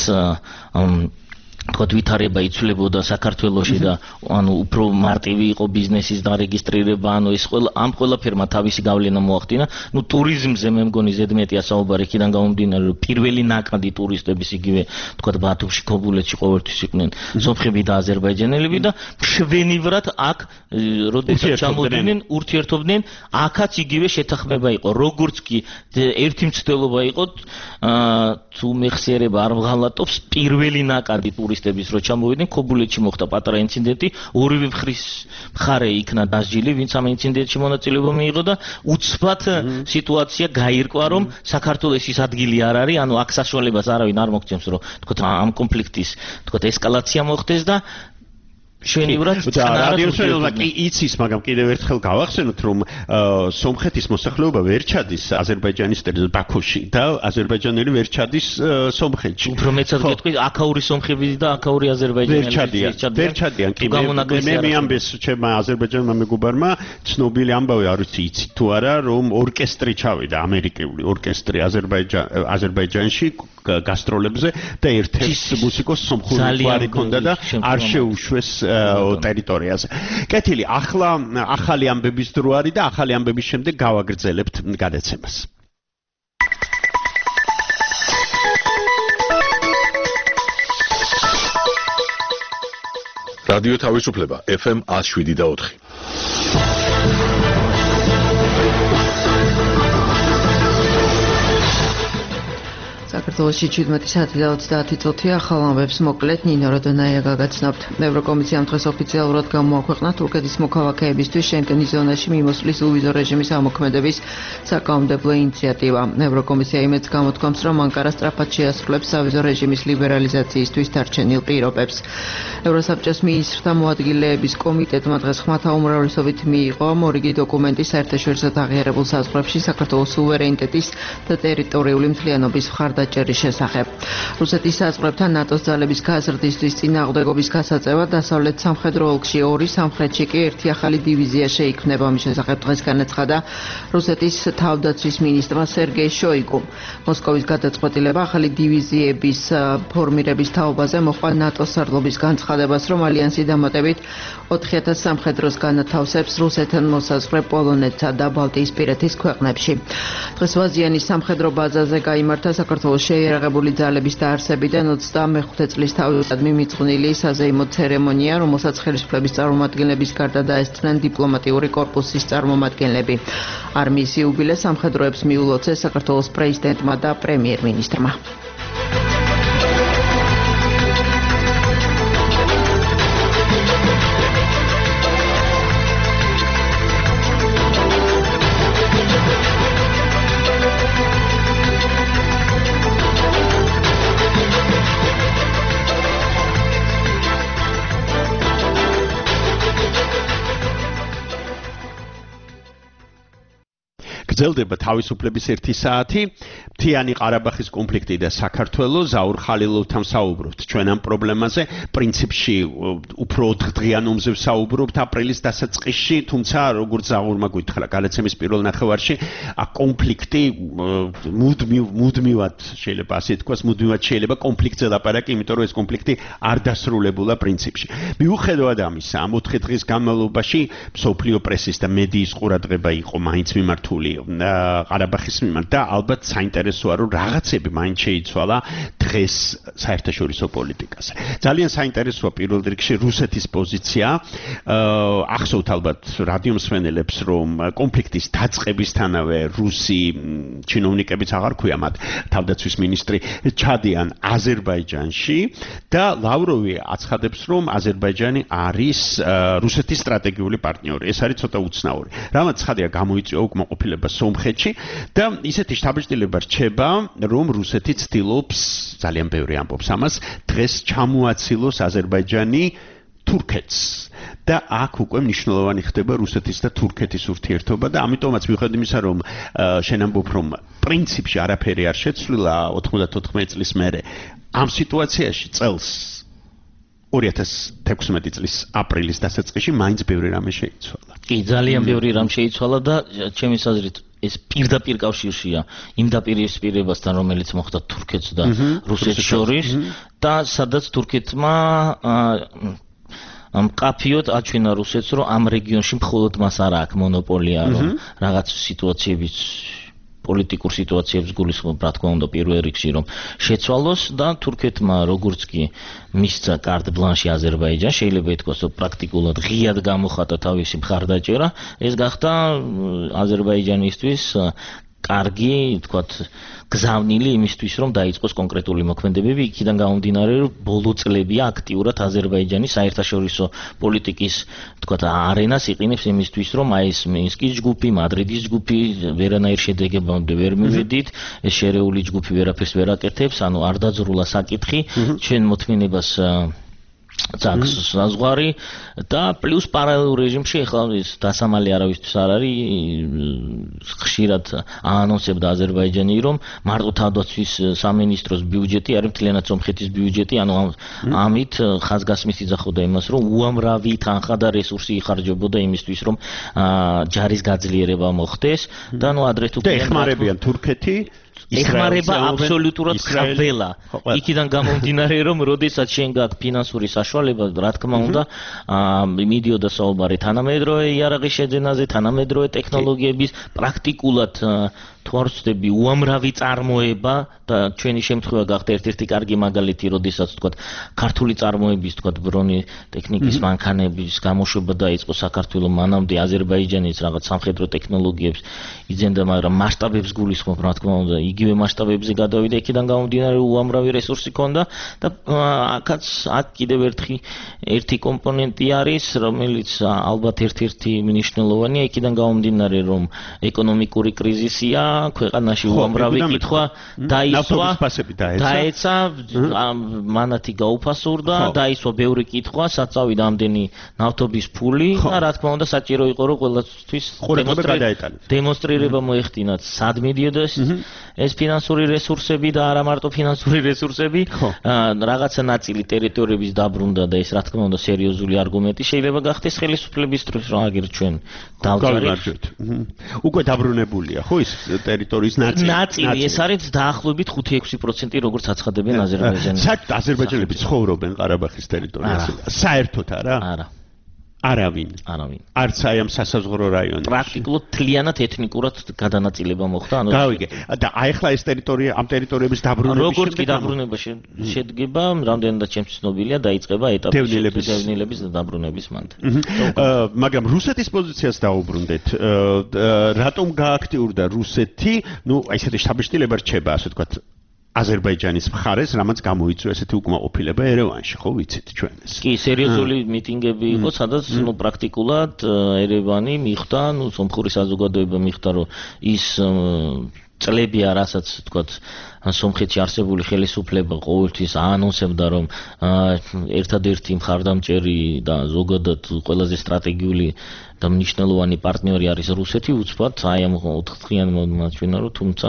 თქვათ ვითარება იცვლებოდა საქართველოში და ანუ უფრო მარტივი იყო ბიზნესის დარეგისტრირება, ანუ ეს ყველა ამ ყველაფერმა თავისი გავლენა მოახდინა. ნუ ტურიზმზე მე მგონი ზედმეტია საუბარი, იქიდან გამომდინარე, რომ პირველი ნაკადი ტურისტების იგივე თქვათ ბათუმში, ქობულეთში ყოველთვის იყვნენ სომხები და აზერბაიჯანელები და მშვენივრად აქ როდესაც ჩამოვიდნენ, ურთიერთობდნენ, აქაც იგივე შეთანხმება იყო. როგორც კი ერთი მცდელობა იყო, თუ მეხსიერება არ მღალატობს, პირველი ნაკადი ტურისტების რო ჩამოვიდნენ, ქობულეთში მოხდა პატარა ინციდენტი, ორივე მხრის მხარე იქნა დასჯილი, ვინც ამ ინციდენტში მონაწილეობა მიიღო და უცბად სიტუაცია გაირკვა, რომ საქართველოს ის ადგილი არ არის, ანუ აქ საშუალებას არავინ არ მოგცემს, რომ თქო ამ კონფლიქტის თქო ესკალაცია მოხდეს და შვენივრად რადიოსმენელმა კი იცის, მაგრამ კიდევ ერთხელ გავახსენოთ, რომ სომხეთის მოსახლეობა ვერ ჩადის აზერბაიჯანის ტერიტორიაზე ბაქოში და აზერბაიჯანელი ვერ ჩადის სომხეთში. უფრო მეცად გეტყვი, აქაური სომხები და აქაური აზერბაიჯანელი ვერ ჩადიან. ვერ ჩადიან. კი მე მეამბეს ჩემმა აზერბაიჯანელმა მეგობარმა ცნობილი ამბავი არ ვიცი იცით თუ არა, რომ ორკესტრი ჩავიდა, ამერიკული ორკესტრი აზერბაიჯანში გასტროლებზე და ერთ-ერთ მუსიკოს სომხური გვარი ჰქონდა და არ შეუშვეს ტერიტორიაზე. კეთილი, ახლა ახალი ამბების დრო არის და ახალი ამბების შემდეგ გავაგრძელებთ გადაცემას. რადიო თავისუფლება ეფ ემ one oh seven და four. საქართველოში ჩვიდმეტი საათი და ოცდაათი წუთია. ახალ ამბებს მოკლედ ნინო როდონაია გაგაცნობთ. ევროკომისიამ დღეს ოფიციალურად გამოაქვეყნა თურქეთის მოქალაქეებისთვის შენგენის ზონაში მიმოსვლის უვიზო რეჟიმის ამოქმედების საკანონმდებლო ინიციატივა. ევროკომისია იმედს გამოთქვამს, რომ ანკარა სწრაფად შეასრულებს სავიზო რეჟიმის ლიბერალიზაციისთვის დარჩენილ პირობებს. ევროსაბჭოს მინისტრთა მოადგილეების კომიტეტმა დღეს ხმათა უმრავლესობით მიიღო მორიგი დოკუმენტი საერთაშორისო აღიარებულ საზღვრებში საქართველოს სუვერენიტეტის და ტერიტორიული მთლიანობის მხარდაჭერის შესახებ. რუსეთის საზღვრებთან ნატოს ძალების გაზრდისთვის წინააღმდეგობის გასაწევად დასავლეთ სამხედრო ოლქში ორი, სამხრეთში კი ერთი ახალი დივიზია შეიქმნება. ამის შესახებ დღეს განაცხადა რუსეთის თავდაცვის მინისტრმა სერგეი შოიგუმ. მოსკოვის გადაწყვეტილება ახალი დივიზიების ფორმირების თაობაზე მოჰყვა ნატოს სარდლობის განცხადებას, რომ ალიანსი დამატებით ოთხი ათას სამხედროს განათავსებს რუსეთთან მოსაზღვრე პოლონეთსა და ბალტიისპირეთის ქვეყნებში. დღეს ვაზიანის სამხედრო ბაზაზე გაიმართა საქართველოს შეიარაღებული ძალების დაარსებიდან ოცდამეხუთე წლის თავისადმი მიწყვნილი საზეიმო ცერემონია, რომელსაც ხელისუფლების წარმომადგენლების გარდა დაესწრნენ დიპლომატიური კორპუსის წარმომადგენლები. არმიის იუბილეს სამხედროებს მიულოცეს საქართველოს პრეზიდენტმა და პრემიერ-მინისტრმა. გრძელდება თავისუფლების ერთი საათი. მთიანი ყარაბაღის კონფლიქტი და საქართველოს ზაურ ხალილოვთან საუბრობთ. ჩვენ ამ პრობლემაზე პრინციპში უფრო დღიან ომზე საუბრობთ აპრილის დასაწყისში, თუმცა როგორც ზაურმა გითხრა გადაცემის პირველ ნახევარში, აქ კონფლიქტი მუდმივად შეიძლება ასე თქვას, მუდმივად შეიძლება კონფლიქტზე ლაპარაკი, იმიტომ რომ ეს კონფლიქტი არ დასრულებულა პრინციპში. მიუხედავად ამისა, ამ ოთხი დღის განმავლობაში მსოფლიო პრესის და მედიის ყურადღება იყო მაინც მიმართული ყარაბაღის მიმართ და ალბათ საინტერესოა რომ რაღაცები მაინც შეიცვალა დღეს საერთაშორისო პოლიტიკაზე. ძალიან საინტერესოა პირველ რიგში რუსეთის პოზიცია. ახსოვთ ალბათ რადიო მსმენელებს, რომ კონფლიქტის დაწყებისთანავე რუსი ჩინოვნიკებიც აღარ ქვია მათ თავდაცვის მინისტრი ჩადიან აზერბაიჯანში და ლავროვი აცხადებს, რომ აზერბაიჯანი არის რუსეთის სტრატეგიული პარტნიორი. ეს არის ცოტა უცნაური. რამაც ცხადია გამოიწვია უკმაყოფილება სომხეთში და ისეთი შთაბეჭდილება რჩება, რომ რუსეთი ცდილობს, ძალიან ბევრი ამბობს ამას, დღეს ჩამოაცილოს აზერბაიჯანი თურქეთს. და აქ უკვე მნიშვნელოვანი ხდება რუსეთის და თურქეთის ურთიერთობა და ამიტომაც მიუხედავად იმისა, რომ შენ ამბობ, რომ პრინციპში არაფერი არ შეცვლილა ოთხმოცდათოთხმეტი წლის მერე, ამ სიტუაციაში წელს ორი ათას თექვსმეტი წლის აპრილის დასაწყისში მაინც ბევრი რამე შეიცვალა. კი, ძალიან ბევრი რამ შეიცვალა და ჩემი აზრით ეს პირდაპირ კავშირშია იმ დაპირისპირებასთან, რომელიც მოხდა თურქეთს და რუსეთს შორის და სადაც თურქეთმა ამ კაფიოთ აჩვენა რუსეთს, რომ ამ რეგიონში მხოლოდ მას არ აქვს მონოპოლია, რომ რაღაც სიტუაციების პოლიტიკურ სიტუაციებს გულისხმობ, რა თქმა უნდა, პირველ რიგში რომ შეცვალოს და თურქეთმა როგორც კი მისცა კარტ ბლანში აზერბაიჯანს, შეიძლება ითქვას, რომ პრაქტიკულად ღიად გამოხატა თავისი მხარდაჭერა, ეს გახდა აზერბაიჯანისთვის კარგი, თქვათ, გზავნილი იმისთვის, რომ დაიწყოს კონკრეტული მოქმედებები, იქიდან გამომდინარე, რომ ბოლო წლებია აქტიურად აზერბაიჯანი საერთაშორისო პოლიტიკის, თქვათ, არენას იყენებს იმისთვის, რომ აი ეს მინსკის ჯგუფი, მადრიდის ჯგუფი ვერანაირ შედეგებამდე ვერ მივედით, ეს შერეული ჯგუფი ვერაფერს ვერ აკეთებს, ანუ არ დაძრულა საკითხი, ჩვენ მოთმინებას ძაგს საზღვარი და პლუს პარალელურ რეჟიმში ახლა ის დასამალი არავისთვის არ არის ხშირად აანონსებდა აზერბაიჯანი რომ მარტო თავდაცვის სამინისტროს ბიუჯეტი არის მთლიანად სომხეთის ბიუჯეტი ანუ ამით ხაზგასმის იძახოდა იმას რომ უამრავი თანხა და რესურსი იხარჯებოდა იმისთვის რომ ჯარის გაძლიერება მოხდეს და ნუ ადრე თუ და ეხმარებიან თურქეთი ეხმარება აბსოლუტურად ყველა. იქიდან გამომდინარე რომ როდესაც შენ გაქვს ფინანსური საშუალება, რა თქმა უნდა, მიდიოდა საუბარი თანამედროვე იარაღის შეძენაზე, თანამედროვე ტექნოლოგიების პრაქტიკულად თუ არ ვცდები უამრავი წარმოება და ჩვენი შემთხვევა გახდა ერთ-ერთი კარგი მაგალითი, როდესაც თქვა ქართული წარმოების თქვა ბრონი ტექნიკის მანქანების გამოშვება დაიწყო საქართველოს მანამდე აზერბაიჯანის რაღაც სამხედრო ტექნოლოგიებს იძენდა, მაგრამ მასშტაბებს გულისხმობ, რა თქმა უნდა, იგივე მასშტაბებზე გადავიდა, იქიდან გამომდინარე უამრავი რესურსი ჰქონდა და აქაც აქ კიდევ ერთი ერთი კომპონენტი არის, რომელიც ალბათ ერთ-ერთი მნიშვნელოვანია, იქიდან გამომდინარე რომ ეკონომიკური კრიზისია ქვეყანაში უამრავი კითხვა დაისვა დაეცა მანათი გაუფასურდა დაისვა ბევრი კითხვა საწავიდა ამდენი ნავთობის ფული და რა თქმა უნდა საჭირო იყო რომ ყველასთვის დემონსტრირება მოეხდინათ სად მიდიოდა ეს ფინანსური რესურსები და არა მარტო ფინანსური რესურსები რაღაცა ნაწილი ტერიტორიების დაბრუნდა და ეს რა თქმა უნდა სერიოზული არგუმენტი შეიძლება გახდეს ხელისუფლების დროს რომ აგერ ჩვენ დავწარით უკვე დაბრუნებულია ხო ის ტერიტორიის ნაწილი. ნაწილი ეს არის დაახლოებით ხუთი ექვსი პროცენტი როგორც აცხადებენ აზერბაიჯანელები. საერთოდ აზერბაიჯანელები ცხოვრობენ ყარაბაღის ტერიტორიაზე. საერთოდ არა? არა. არავინ. არავინ. არც აი ამ სასაზღვრო რაიონებში. პრაქტიკულად თლიანად ეთნიკურად გადანაწილება მოხდა. ანუ გავიგე. და აი ახლა ეს ტერიტორია ამ ტერიტორიების დაბრუნების როგორც კი დაბრუნება შედგება, რამდენადაც ჩემს ცნობილია, დაიწყება ეტაპი დევნილების დაბრუნების მანძილზე. მაგრამ რუსეთის პოზიციას დაუბრუნდეთ. რატომ გააქტიურდა რუსეთი? ნუ აი ესეთი შთაბეჭდილება რჩება, ასე ვთქვათ, აზერბაიჯანის მხარეს, რამაც გამოიწვია ესეთი უკმაყოფილება ერევანში, ხო ვიცით ჩვენ ეს. კი, სერიოზული მიტინგები იყო, სადაც ნუ პრაქტიკულად ერევანი მიხვდა, ნუ სომხური საზოგადოება მიხვდა, რომ ის წლებია, რასაც ვთქვათ, სომხეთში არსებული ხელისუფლება ყოველთვის აანონსებდა, რომ ერთადერთი მხარდამჭერი და ზოგადად ყველაზე სტრატეგიული და მნიშვნელოვანი პარტნიორი არის რუსეთი, უცბად აი ამ ოთხთვიანი მომაჩვენა, რომ თუმცა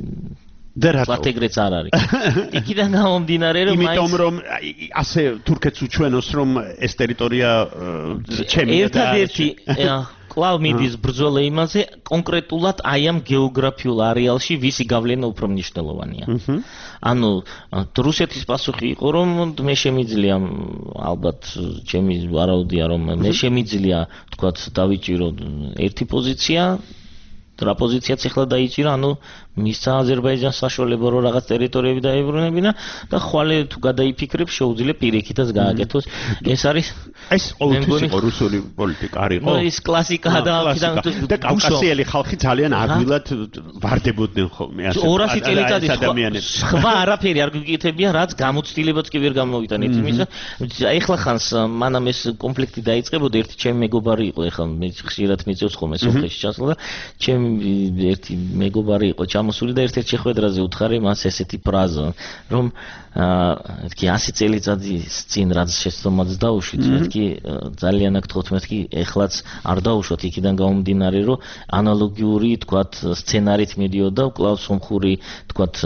და რატო? ეგრეც არ არის. იქიდან გამომდინარე რომ მაინც იმიტომ რომ ასე თურქეთს უჩვენოს რომ ეს ტერიტორია ჩემია და ერთადერთი კлау მიდის ბრძოლა იმაზე კონკრეტულად აი ამ გეოგრაფიულ არეალში ვისი გავლენა უფრო მნიშვნელოვანია. ანუ რუსეთის პასუხი იყო რომ მე შემიძლია ალბათ ჩემი ვარაუდია რომ მე შემიძლია თქვათ დავიჭირო ერთი პოზიცია რა პოზიციაც ახლა დაიჭირა, ანუ მისცა აზერბაიჯანს საშუალება რომ რაღაც ტერიტორიები დაებრუნებინა და ხვალე თუ გადაიფიქრებს შეუძლია პირიქითაც გააკეთოს. ეს არის ეს ყოველთვის იყო რუსული პოლიტიკა არ იყო? ნუ ის კლასიკაა და აქედან და კავკასიელი ხალხი ძალიან ადვილად ვარდებოდნენ ხოლმე ასე ორასი წელიწადი სხვა არაფერი არ გიკეთებია, რაც გამოცდილებაც კი ვერ გამოვიტანეთ იმისა. ეხლა ხანს მანამ ეს კონფლიქტი დაიწყებოდა, ერთი ჩემი მეგობარი იყო, ეხლა მე ხშირად მიწევს ხოლმე სოფელში ჩასვლა და ჩემი ერთი მეგობარი იყო მოსული და ერთ-ერთ შეხვედრაზე უთხარი მას ესეთი ფრაზა, რომ მეთქი ასი წელიწადის წინ რაც შეცდომაც დაუშვით, მეთქი ძალიან აქ თქოთ, მეთქი ეხლაც არ დაუშვოთ, იქიდან გამომდინარე, რომ ანალოგიური, თქვათ, სცენარით მიდიოდა, კлау სომხური, თქვათ,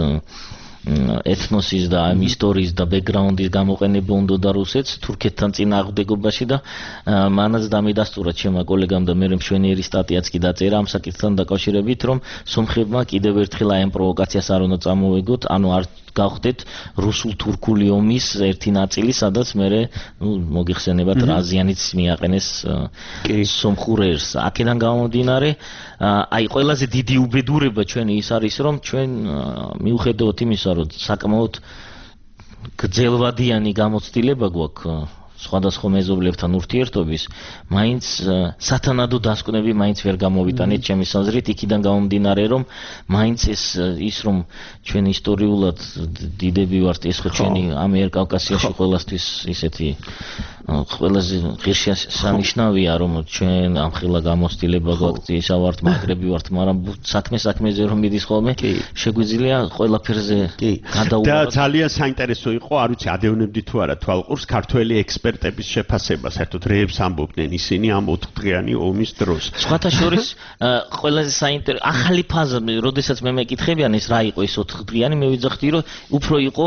ეთნოსის და ამ ისტორიის და ბექგრაუნდის გამოყენება უნდა რუსეთს თურქეთთან წინააღმდეგობაში და მანაც დამიდასტურა ჩემმა კოლეგამ და მე მშვენიერი სტატიაც კი დაწერა ამ საკითხთან დაკავშირებით, რომ სომხებმა კიდევ ერთხელ აი ამ პროვოკაციას არ უნდა წამოეგოთ, ანუ არ გავხდეთ რუსულ-თურქული ომის ერთი ნაწილი, სადაც მე ნუ მოგიხსენებათ რაზიანიც მიაყენეს სომხურ ერს. აქედან გამომდინარე, აი ყველაზე დიდი უბედურება ჩვენი ის არის, რომ ჩვენ მიუხედავად იმისა, რომ საკმაოდ გრძელვადიანი გამოცდილება გვაქვს სხვადასხვა მეზობლებთან ურთიერთობის, მაინც სათანადო დასკვნები მაინც ვერ გამოვიტანეთ ჩემი საზრით, იქიდან გამომდინარე, რომ მაინც ეს ის რომ ჩვენ ისტორიულად დიდები ვართ, ეს ხო ჩვენი ამიერკავკასიაში ყველასთვის ისეთი ყველაზე ღირსშესანიშნავია, რომ ჩვენ ამხილა გამოცდილება გვაქვს, ისა ვართ, მაგრები ვართ, მაგრამ საქმე საქმეზე რომ მიდის ხოლმე, შეგვიძლია ყველაფერზე გადაუვაროთ. და ძალიან საინტერესო იყო, არ ვიცი, ადევნებდი თუ არა თვალყურს ქართველი ექსპერტი ექსპერტების შეფასება, საერთოდ რეებს ამბობდნენ ისინი ამ ოთხდღიანი ომის დროს. სხვათა შორის ყველაზე საინტერესო ახალი ფაზა, როდესაც მე მეკითხებიან ეს რა იყო ეს ოთხდღიანი, მე ვიძახდი რომ უფრო იყო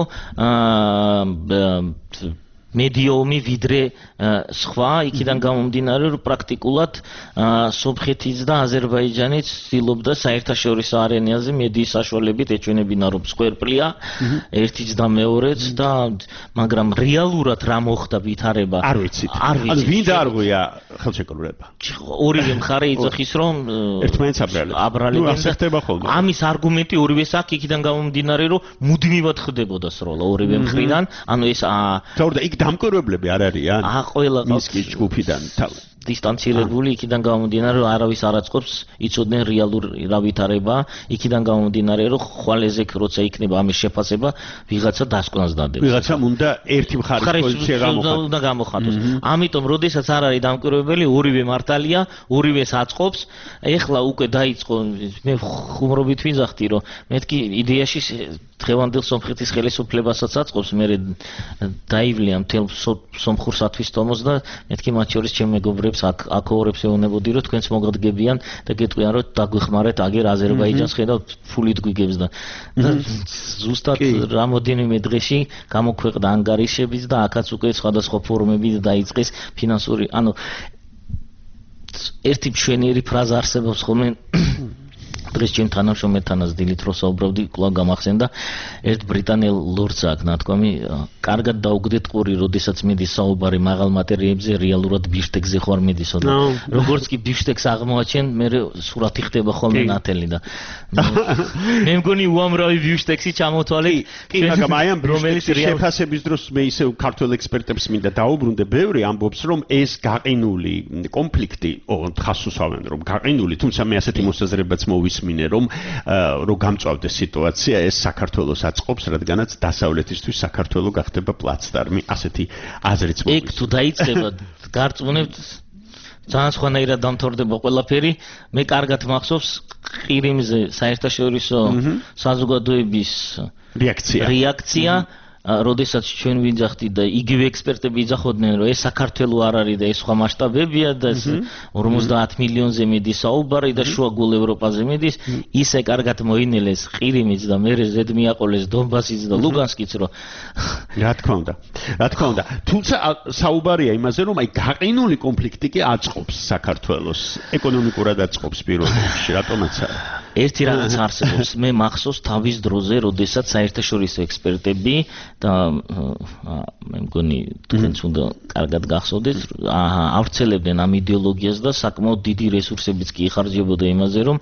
მედიუმი ვიდრე სხვა, იქიდან გამომდინარე რომ პრაქტიკულად სომხეთის და აზერბაიჯანიც ცდილობდა საერთაშორისო არენაზე მედიის საშუალებით ეჩვენებინა რომ სკვერპლია ერთიც და მეორეც და მაგრამ რეალურად რა მოხდა ვითარება არ ვიცით. ანუ ვინ დაარღვია ხელშეკრულება? ორივე მხარე იძახის რომ ერთმანეთს აბრალებენ. აბრალებენ. ნუ ასე ხდება ხოლმე. ამის არგუმენტი ორივეს აქ იქიდან გამომდინარე რომ მუდმივად ხდებოდა სროლა ორივე მხრიდან, ანუ ეს თორე იქ დამკვირვებლები არ არიან? აა ყველა მინსკის ჯგუფიდან დისტანცირებული იქიდან გამომდინარე რომ არავის არ აწყობს იცოდნენ რეალურ რა ვითარება, იქიდან გამომდინარე რომ ხვალეზე როცა იქნება ამის შეფასება ვიღაცა დასკვნას დადებს. ვიღაცამ უნდა ერთი მხარის პოზიცია გამოხატოს. უნდა გამოხატოს. ამიტომ როდესაც არ არის დამკვირვებელი, ორივე მართალია, ორივეს აწყობს. ეხლა უკვე დაიწყო მე ხუმრობით ვიზახდი რომ მეთქი იდეაში დღევანდელ სომხეთის ხელისუფლებასაც აწყობს, მე დაივლია მთელ სომხურ სათვისტომოს და მეთქი მათ შორის ჩემ მეგობრებს აქ აკოორებს ეუბნებოდი რომ თქვენც მოგდგებიან და გეტყვიან რომ დაგვეხმარეთ აგერ აზერბაიჯანს ხედავთ ფულით გვიგებს და ზუსტად რამოდენიმე დღეში გამოქვეყნდა ანგარიშებიც და აქაც უკვე სხვადასხვა ფორუმებით დაიწყეს ფინანსური, ანუ ერთი მშვენიერი ფრაზა არსებობს ხოლმე დღეს ჩვენ თანამშრომელთანაც დილით რო საუბრობდი, კვლავ გამახსენდა ერთ ბრიტანელ ლორდს აქ ნათქვამი, კარგად დაუგდეთ ყური, როდესაც მიდის საუბარი მაღალ მატერიებზე, რეალურად ბიფშტექზე ხوار მიდისო და როგორც კი ბიფშტექს აღმოაჩენ, მე სურათი ხდება ხოლმე ნათელი და მე მგონი უამრავი ბიფშტექსი ჩამოთვალე. კი, მაგრამ აი ამ რომელიც შეფასების დროს მე ისე ქართულ ექსპერტებს მინდა დაუბრუნდე, ბევრი ამბობს რომ ეს გაყინული კონფლიქტი, თხას უსვამენ რომ გაყინული, თუმცა მე ასეთი მოსაზრებაც მოვის მინე რომ რომ გამწვავდეს სიტუაცია, ეს საქართველოს აწყობს, რადგანაც დასავლეთისთვის საქართველო გახდება პლაცდარმი, ასეთი აზრიც მოვის. ეგ თუ დაიწყება, გარწმუნებთ ძალიან სხვანაირად დამთავრდება ყველაფერი. მე კარგად მახსოვს ყირიმზე საერთაშორისო საზოგადოების რეაქცია. რეაქცია როდესაც ჩვენ ვიძახდი და იგივე ექსპერტები იძახოდნენ რომ ეს საქართველო არ არის და ეს სხვა მასშტაბებია და ორმოცდაათ მილიონზე მიდის საუბარი და შუაგულ ევროპაზე მიდის, ისე კარგად მოინელეს ყირიმიც და მერე ზედ მიაყოლეს დონბასიც და ლუგანსკიც რომ რა თქმა უნდა რა თქმა უნდა თუმცა საუბარია იმაზე რომ აი გაყინული კონფლიქტი კი აწყობს საქართველოს, ეკონომიკურად აწყობს პირველ რიგში, რატომაც არა. ერთი რაღაც არსებობს, მე მახსოვს თავის დროზე, როდესაც საერთაშორისო ექსპერტები და მე მგონი თქვენც უნდა კარგად გახსოვდეთ, ავრცელებდნენ ამ იდეოლოგიას და საკმაოდ დიდი რესურსებიც კი იხარჯებოდა იმაზე, რომ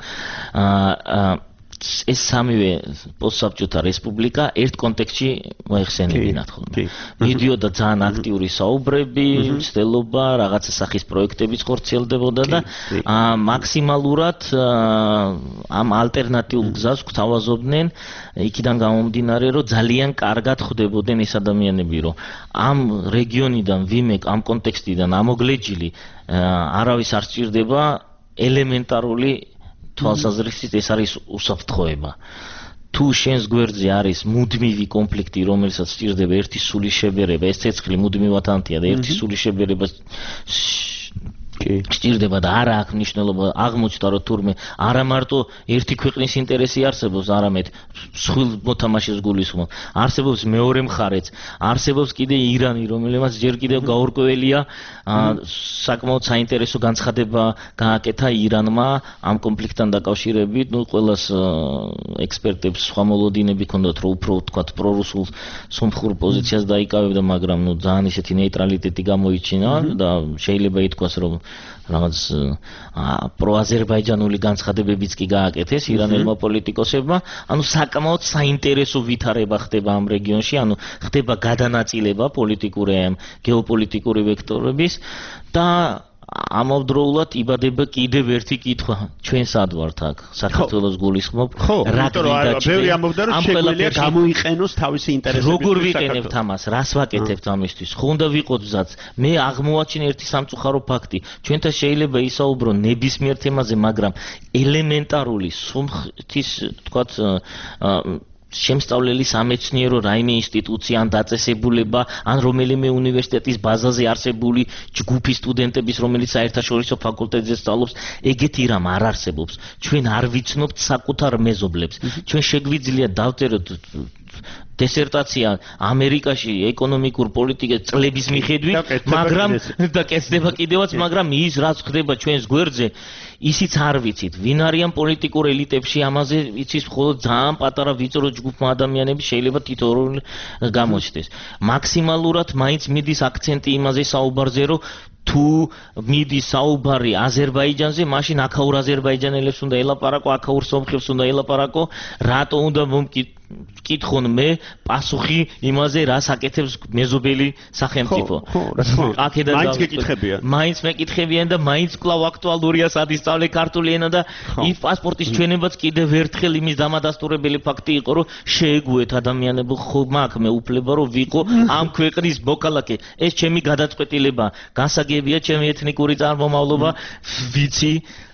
ეს სამივე პოსტსაბჭოთა რესპუბლიკა ერთ კონტექსტში მოიხსენებინათ ხოლმე. მიდიოდა ძალიან აქტიური საუბრები, მცდელობა, რაღაცა სახის პროექტებიც ხორციელდებოდა და მაქსიმალურად ამ ალტერნატიულ გზას გვთავაზობდნენ, იქიდან გამომდინარე, რომ ძალიან კარგად ხვდებოდნენ ეს ადამიანები, რომ ამ რეგიონიდან ვიმე ამ კონტექსტიდან ამოგლეჯილი არავის არ სჭირდება ელემენტარული თვალსაზრისით ეს არის უსაფრთხოება. თუ შენს გვერდზე არის მუდმივი კონფლიქტი, რომელსაც სჭირდება ერთი სულის შებერება, ეს ცეცხლი მუდმივად ანთია და ერთი სულის შებერება სჭირდება და არა აქვს მნიშვნელობა აღმოჩნდა რომ თურმე არა მარტო ერთი ქვეყნის ინტერესი არსებობს, არამედ სხვილ მოთამაშეს გულისხმობ. არსებობს მეორე მხარეც, არსებობს კიდე ირანი, რომელმაც ჯერ კიდევ გაურკვეველია, საკმაოდ საინტერესო განცხადება გააკეთა ირანმა ამ კონფლიქტთან დაკავშირებით. ნუ ყველას ექსპერტებს სხვა მოლოდინები ჰქონდათ, რომ უფრო თქვათ პრორუსულ სომხურ პოზიციას დაიკავებდა, მაგრამ ნუ ძალიან ისეთი ნეიტრალიტეტი გამოიჩინა და შეიძლება ითქვას, რომ რაღაც პროაზერბაიჯანული განცხადებებიც კი გააკეთეს ირანელმა პოლიტიკოსებმა. ანუ საკმაოდ საინტერესო ვითარება ხდება ამ რეგიონში, ანუ ხდება გადანაწილება პოლიტიკური ამ გეოპოლიტიკური ვექტორების და ამავდროულად იბადება კიდევ ერთი კითხვა, ჩვენ სად ვართ აქ? საქართველოს გულისხმობ, რა გინდა? ბევრი ამბობდა რომ შეგვიძლია გამოიყენოს თავისი ინტერესები. როგორ ვიყენებთ ამას? რას ვაკეთებთ ამისთვის? ხო უნდა ვიყოთ გზაც. მე აღმოვაჩინე ერთი სამწუხარო ფაქტი. ჩვენთან შეიძლება ისაუბრო ნებისმიერ თემაზე, მაგრამ ელემენტარული სომხეთის, თქვათ, შემსწავლელი სამეცნიერო რაიმე ინსტიტუცია ან დაწესებულება ან რომელიმე უნივერსიტეტის ბაზაზე არსებული ჯგუფი სტუდენტების, რომელიც საერთაშორისო ფაკულტეტზე სწავლობს, ეგეთი რამ არ არსებობს. ჩვენ არ ვიცნობთ საკუთარ მეზობლებს. ჩვენ შეგვიძლია დავწეროთ დისერტაცია ამერიკაში ეკონომიკურ პოლიტიკას წლების მიხედვით, მაგრამ და კეთდება კიდევაც, მაგრამ ის რაც ხდება ჩვენს გვერდზე, ისიც არ ვიცით. ვინ არიან პოლიტიკურ ელიტებში, ამაზე იცის მხოლოდ ძალიან პატარა ვიწრო ჯგუფმა ადამიანები, შეიძლება თითოეული გამოჩნდეს. მაქსიმალურად მაინც მიდის აქცენტი იმაზე საუბარზე, რომ თუ მიდის საუბარი აზერბაიჯანზე, მაშინ აქაურ აზერბაიჯანელებს უნდა ელაპარაკო, აქაურ სომხებს უნდა ელაპარაკო, რატო უნდა მკითხონ მე პასუხი იმაზე, რას აკეთებს მეზობელი სახელმწიფო. აქედან მაინც გეკითხებიან. მაინც მეკითხებიან და მაინც კვლავ აქტუალურია სად ისწავლე ქართული ენა და ის პასპორტის ჩვენებაც კიდევ ერთხელ იმის დამადასტურებელი ფაქტი იყო, რომ შეეგუეთ ადამიანებო, ხომ აქ მე უფლება რომ ვიყო ამ ქვეყნის მოქალაქე. ეს ჩემი გადაწყვეტილება, განსაგებია ჩემი ეთნიკური წარმომავლობა, ვიცი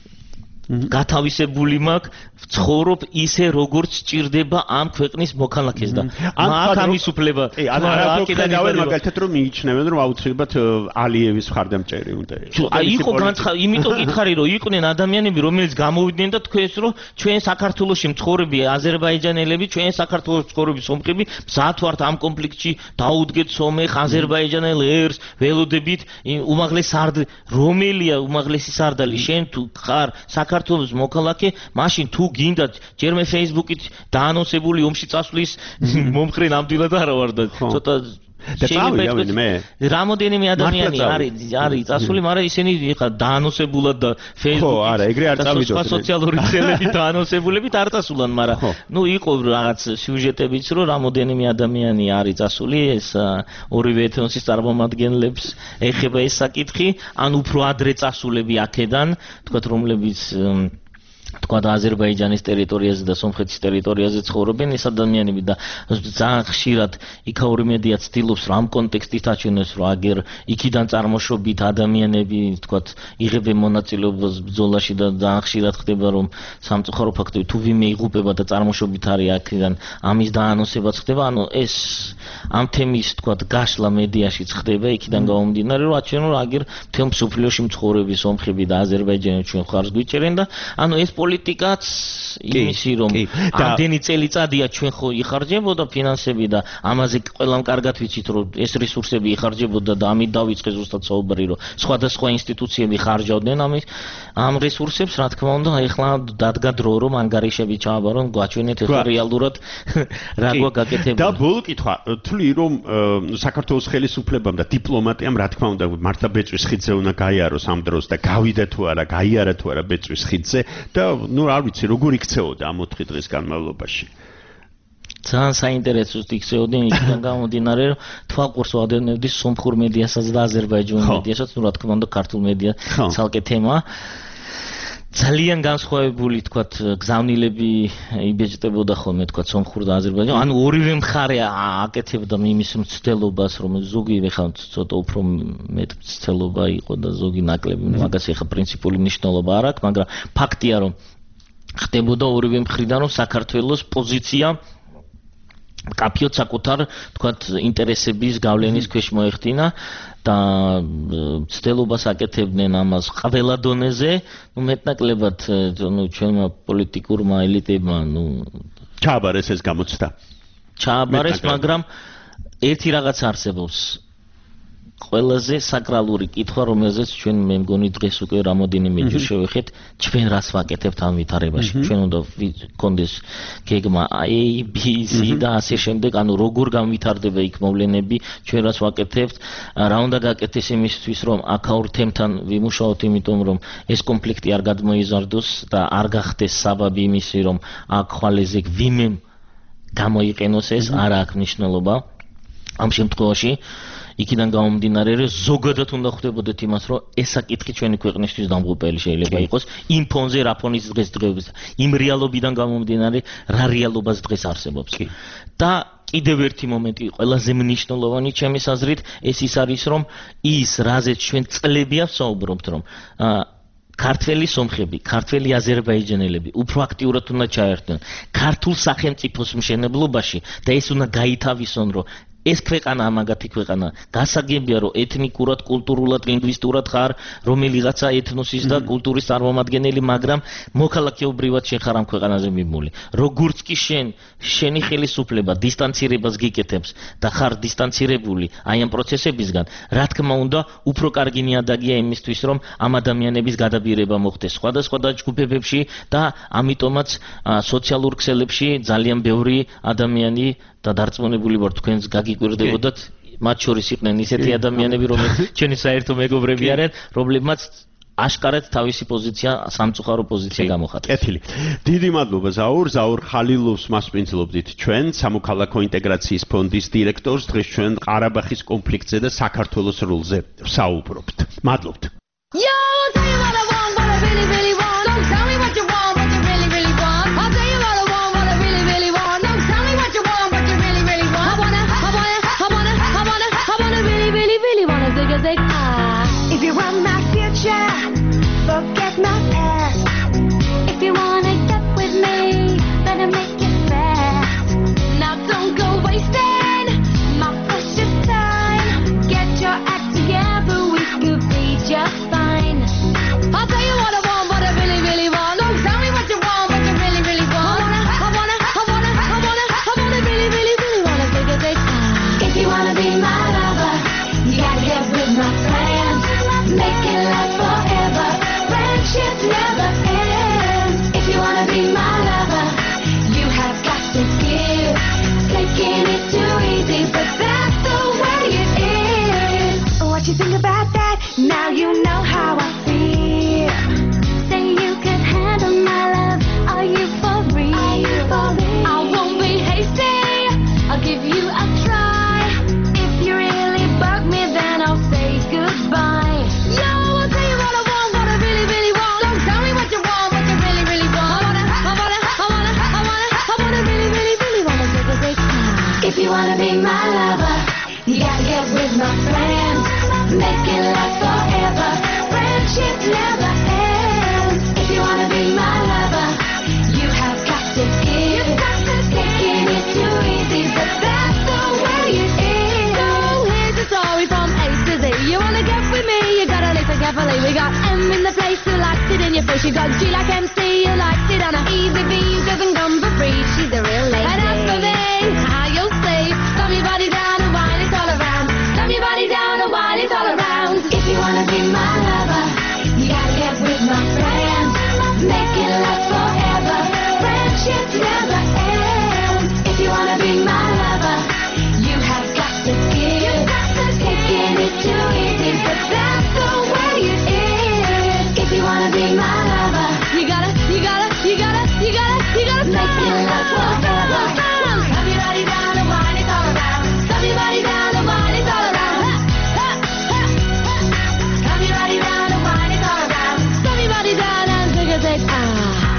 გათავისებული მაქვს, ცხოვრობ ისე როგორც სჭირდება ამ ქვეყნის მოქალაქეს და აქ ამის უფლება. ან არაკეთებენ მაგალითად რომ მიიჩნევენ რომ აუცილებლად ალიევის მხარდამჭერი უნდა იყოს. აი იყო განცხადი, იმიტომ გითხარი რომ იყვნენ ადამიანები რომელიც გამოვიდნენ და თქვენს რომ ჩვენ საქართველოში მცხოვრები აზერბაიჯანელები, ჩვენ საქართველოში მცხოვრები სომხები მზად ვართ ამ კონფლიქტში დაუდგეთ სომეხ აზერბაიჯანელ ერს, ველოდებით უმაღლეს სარდალი, რომელია უმაღლესი სარდალი, შენ თუ ხარ საქართველოს მოქალაქე, მაშინ თუ გინდათ ჯერმე Facebook-ით დაანონსებული ომში წასვლის მომხრე ნამდვილად არა ვარ და ცოტა შეიძლება მე რამოდენიმე ადამიანი არის არის წასული, მაგრამ ისინი ხა დაანონსებულად და Facebook-ით არა, ეგრე არ წავიდოთ. სოციალური ქსელებით დაანონსებულებით არ წასულან, მაგრამ ნუ იყო რაღაც სიუჟეტებიც, რომ რამოდენიმე ადამიანი არის წასული, ეს ორივე ეთნოსის წარმომადგენლებს ეხება ეს საკითხი, ან უფრო ადრე წასულები აქედან, თქვათ რომლებიც თქვა და აზერბაიჯანის ტერიტორიაზე და სომხეთის ტერიტორიაზე ცხოვრობენ ეს ადამიანები და ძალიან ხშირად იქაური მედია ცდილობს რომ ამ კონტექსტით აჩვენოს რომ აგერ იქიდან წარმოშობით ადამიანები თქვა იღებენ მონაწილეობას ბრძოლაში და ძალიან ხშირად ხდება რომ სამწუხარო ფაქტია თუ ვინმე იღუპება და წარმოშობით არის აქედან ამის დაანონსებაც ხდება ანუ ეს ამ თემის თქვა გაშლა მედიაშიც ხდება იქიდან გამომდინარე რომ აჩვენო რომ აგერ თემ სოფლიოში მცხოვრები სომხები და აზერბაიჯანელები ჩვენ ხარს გვიჭერენ და ანუ ეს პოლიტიკაც იმისი რომ ამდენი წელიწადია ჩვენ ხო იხარჯებოდა ფინანსები და ამაზე ყველამ კარგად ვიცით რომ ეს რესურსები იხარჯებოდა და ამით დავიწყე ზუსტად საუბარი რომ სხვადასხვა ინსტიტუციები ხარჯავდნენ ამის ამ რესურსებს რა თქმა უნდა ეხლა დადგა დრო რომ ანგარიშები ჩააბარონ გვაჩვენეთ ეხლა რეალურად რა გვაკეთებდა და ბოლო კითხვა თვლი რომ საქართველოს ხელისუფლებამ და დიპლომატიამ რა თქმა უნდა მართლა ბეწვის ხიდზე უნდა გაიაროს ამ დროს და გავიდა თუ არა გაიარა თუ არა ბეწვის ხიდზე და ნუ არ ვიცი როგორ იქცეოდა ამ ოთხი დღის განმავლობაში ძალიან საინტერესოდ იქცეოდნენ იქიდან გამომდინარე რომ თვალყურს ვადევნებდი სომხურ მედიასაც და აზერბაიჯანულ მედიასაც ნუ რა თქმა უნდა ქართულ მედია ცალკე თემა ძალიან განსხვავებული თქვათ გზავნილები იბეჭდებოდა ხოლმე თქვათ სომხურ და აზერბაიჯანულ ანუ ორივე მხარე აკეთებდა იმის მცდელობას რომ ზოგი ეხლა ცოტა უფრო მეტ მცდელობა იყო და ზოგი ნაკლები მაგას ეხლა პრინციპული მნიშვნელობა არ აქვს მაგრამ ფაქტია რომ ხდებოდა ორივე მხრიდან რომ საქართველოს პოზიცია კაფიოთ საკუთარ თქვათ ინტერესების გავლენის ქვეშ მოეხდინა და ცდელობას აკეთებდნენ ამას ყველა დონეზე, ნუ მეტნაკლებად ნუ ჩვენმა პოლიტიკურმა ელიტებმა ნუ ჩააბარეს ეს გამოცდა. ჩააბარეს, მაგრამ ერთი რაღაც არსებობს. ყველაზე საკრალური კითხვა, რომელზეც ჩვენ მე მგონი დღეს უკვე რამოდენიმე ჯერ შევეხეთ, ჩვენ რას ვაკეთებთ ამ ვითარებაში. ჩვენ უნდა გქონდეს გეგმა A, B, C და ასე შემდეგ, ანუ როგორ განვითარდება იქ მოვლენები, ჩვენ რას ვაკეთებთ, რა უნდა გაკეთდეს იმისთვის, რომ აქაურ თემთან ვიმუშაოთ, იმიტომ რომ ეს კონფლიქტი არ გადმოიზარდოს და არ გახდეს საბაბი იმისი, რომ აქ ხვალეზე ვინმე გამოიყენოს ეს, არ აქვს მნიშვნელობა. ამ შემთხვევაში იქიდან გამომდინარე რომ ზოგადად უნდა ხვდებოდეთ იმას რომ ეს საკითხი ჩვენი ქვეყნისთვის დამღუპელი შეიძლება იყოს იმ ფონზე რა ფონის დღეს დღეობის იმ რეალობიდან გამომდინარე რა რეალობას დღეს არსებობს და კიდევ ერთი მომენტი ყველაზე მნიშვნელოვანი ჩემის აზრით ეს ის არის რომ ის რაზეც ჩვენ წლებია ვსაუბრობთ რომ ქართველი სომხები, ქართველი აზერბაიჯანელები უფრო აქტიურად უნდა ჩაერთონ ქართულ სახელმწიფოს მშენებლობაში და ეს უნდა გაითავისონ, რომ ეს ქვეყანა ამაგათი ქვეყანა გასაგებია, რომ ეთნიკურად, კულტურულად, ლინგვისტურად ხარ რომელიღაცა ეთნოსის და კულტურის წარმომადგენელი, მაგრამ მოქალაქეობრივად შენ ხარ ამ ქვეყანაზე მიმული. როგორც კი შენ შენი ხელისუფლება დისტანცირებას გიკეთებს და ხარ დისტანცირებული აი ამ პროცესებისგან, რა თქმა უნდა, უფრო კარგი ნიადაგია იმისთვის, რომ ამ ადამიანების გადაბირება მოხდეს სხვადასხვა დაჯგუფებებში და ამიტომაც სოციალურ ქსელებში ძალიან ბევრი ადამიანი და დარწმუნებული ვარ თქვენს გაგიკვირდებოდათ, მათ შორის იყვნენ ისეთი ადამიანები, რომლებიც ჩვენი საერთო მეგობრები არიან, რომლებმაც აშკარად თავისი პოზიცია, სამწუხარო პოზიცია გამოხატეს. კეთილი. დიდი მადლობა ზაურ, ზაურ ხალილოვს მასპინძლობდით ჩვენ, სამოქალაქო ინტეგრაციის ფონდის დირექტორს, დღეს ჩვენ ყარაბაღის კონფლიქტზე და საქართველოს როლზე ვსაუბრობთ. მადლობთ. Yo, I'll tell you what I want, what I really, really want. Don't tell me what you want, what you really, really want. I'll tell you what I want, what I really, really want. Don't tell me what you want, what you really, really want. I wanna, I wanna, I wanna, I wanna, I wanna really, really, really wanna zig a zig ah. If you want my future, forget my past. If you wanna get with me, better make it fast. Now don't go wasting my precious time. Get your act together, we could be just fine. I'll tell you what I want, what I really, really want. Don't tell me what you want, what you really, really want. I wanna, I wanna, I wanna, I wanna, I wanna really, really, really wanna take a take. If you wanna be my lover, you gotta get with my plans. Make it last forever. Friendship never ends. If you wanna be my lover, you have got to give. Taking it too easy, but that's the way it is. What you think about that? Now you know how I feel. Say you can handle my love. Are you for real? Are you for real? I won't be hasty. I'll give you a try. If you really bug me, then I'll say goodbye. Yo, I'll tell you what I want, what I really, really want. Don't tell me what you want, what you really, really want. I wanna, I wanna, I wanna, I wanna, I wanna really, really, really wanna take a take. If you wanna be my lover, you gotta get with my friends. Make it last forever. Friendship never ends. If you wanna be my lover, you have got to give. Taking it too easy, but that's the way it is. So here's a story from A to Z. You wanna get with me, you gotta listen carefully. We got M in the place who likes it in your face. You got G like M C, who likes it on a easy V, who doesn't come for free. She's a real lady. And as for me, how you'll see, thumb your body down and whine it all around. Thumb your body down and whine it all around. If you wanna be my lover, you gotta get with my friends. Make it last forever. Friendship never ends. If you wanna be my lover, you have got to give. Taking it too easy, but that's the way it is. If you wanna be my lover, you gotta, you gotta, you gotta, you gotta, you gotta make it last forever. Thumb your body down and whine it all around. Thumb your body down and whine it all around. Thumb your body down and whine it all around. Thumb your body down and take a take ah.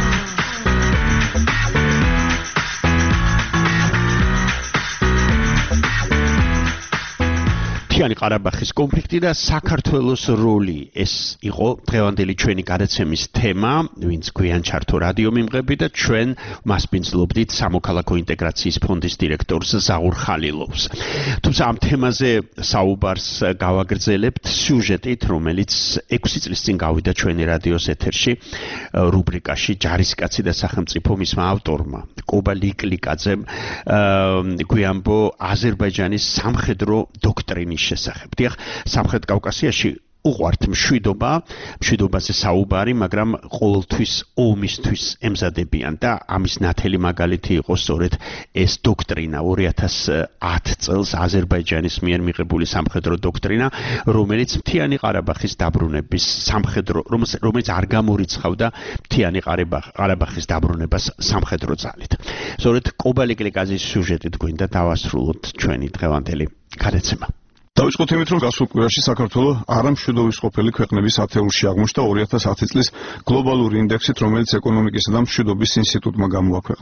მთიანი ყარაბაღის კონფლიქტი და საქართველოს როლი ეს იყო დღევანდელი ჩვენი გადაცემის თემა, ვინც გვიან ჩართო რადიო მიმღები და ჩვენ მასპინძლობდით სამოქალაქო ინტეგრაციის ფონდის დირექტორს ზაურ ხალილოვს. თუმცა ამ თემაზე საუბარს გავაგრძელებთ სიუჟეტით, რომელიც ექვსი წლის წინ გავიდა ჩვენი რადიოს ეთერში რუბრიკაში ჯარისკაცი და სახელმწიფო მისმა ავტორმა კობა ლიკლიკაძემ გვიამბო აზერბაიჯანის სამხედრო დოქტრინის შესახებ. დიახ, სამხრეთ კავკასიაში უყვართ მშვიდობა, მშვიდობაზე საუბარი, მაგრამ ყოველთვის ომისთვის ემზადებიან და ამის ნათელი მაგალითი იყო სწორედ ეს დოქტრინა ორი ათას ათი წელს აზერბაიჯანის მიერ მიღებული სამხედრო დოქტრინა, რომელიც მთიანი ყარაბაღის დაბრუნების სამხედრო, რომელიც არ გამორიცხავდა მთიანი ყარაბაღის დაბრუნებას სამხედრო ძალით. სწორედ კობა ლიკლიკაძის სიუჟეტით გვინდა დავასრულოთ ჩვენი დღევანდელი გადაცემა. დავიწყოთ იმით, რომ გასულ კვირაში საქართველოს არამშვიდობის ყოფილი ქვეყნების ათეულში აღმოჩნდა ორი ათას ათი წლის გლობალური ინდექსით, რომელიც ეკონომიკისა და მშვიდობის ინსტიტუტმა გამოაქვეყნა.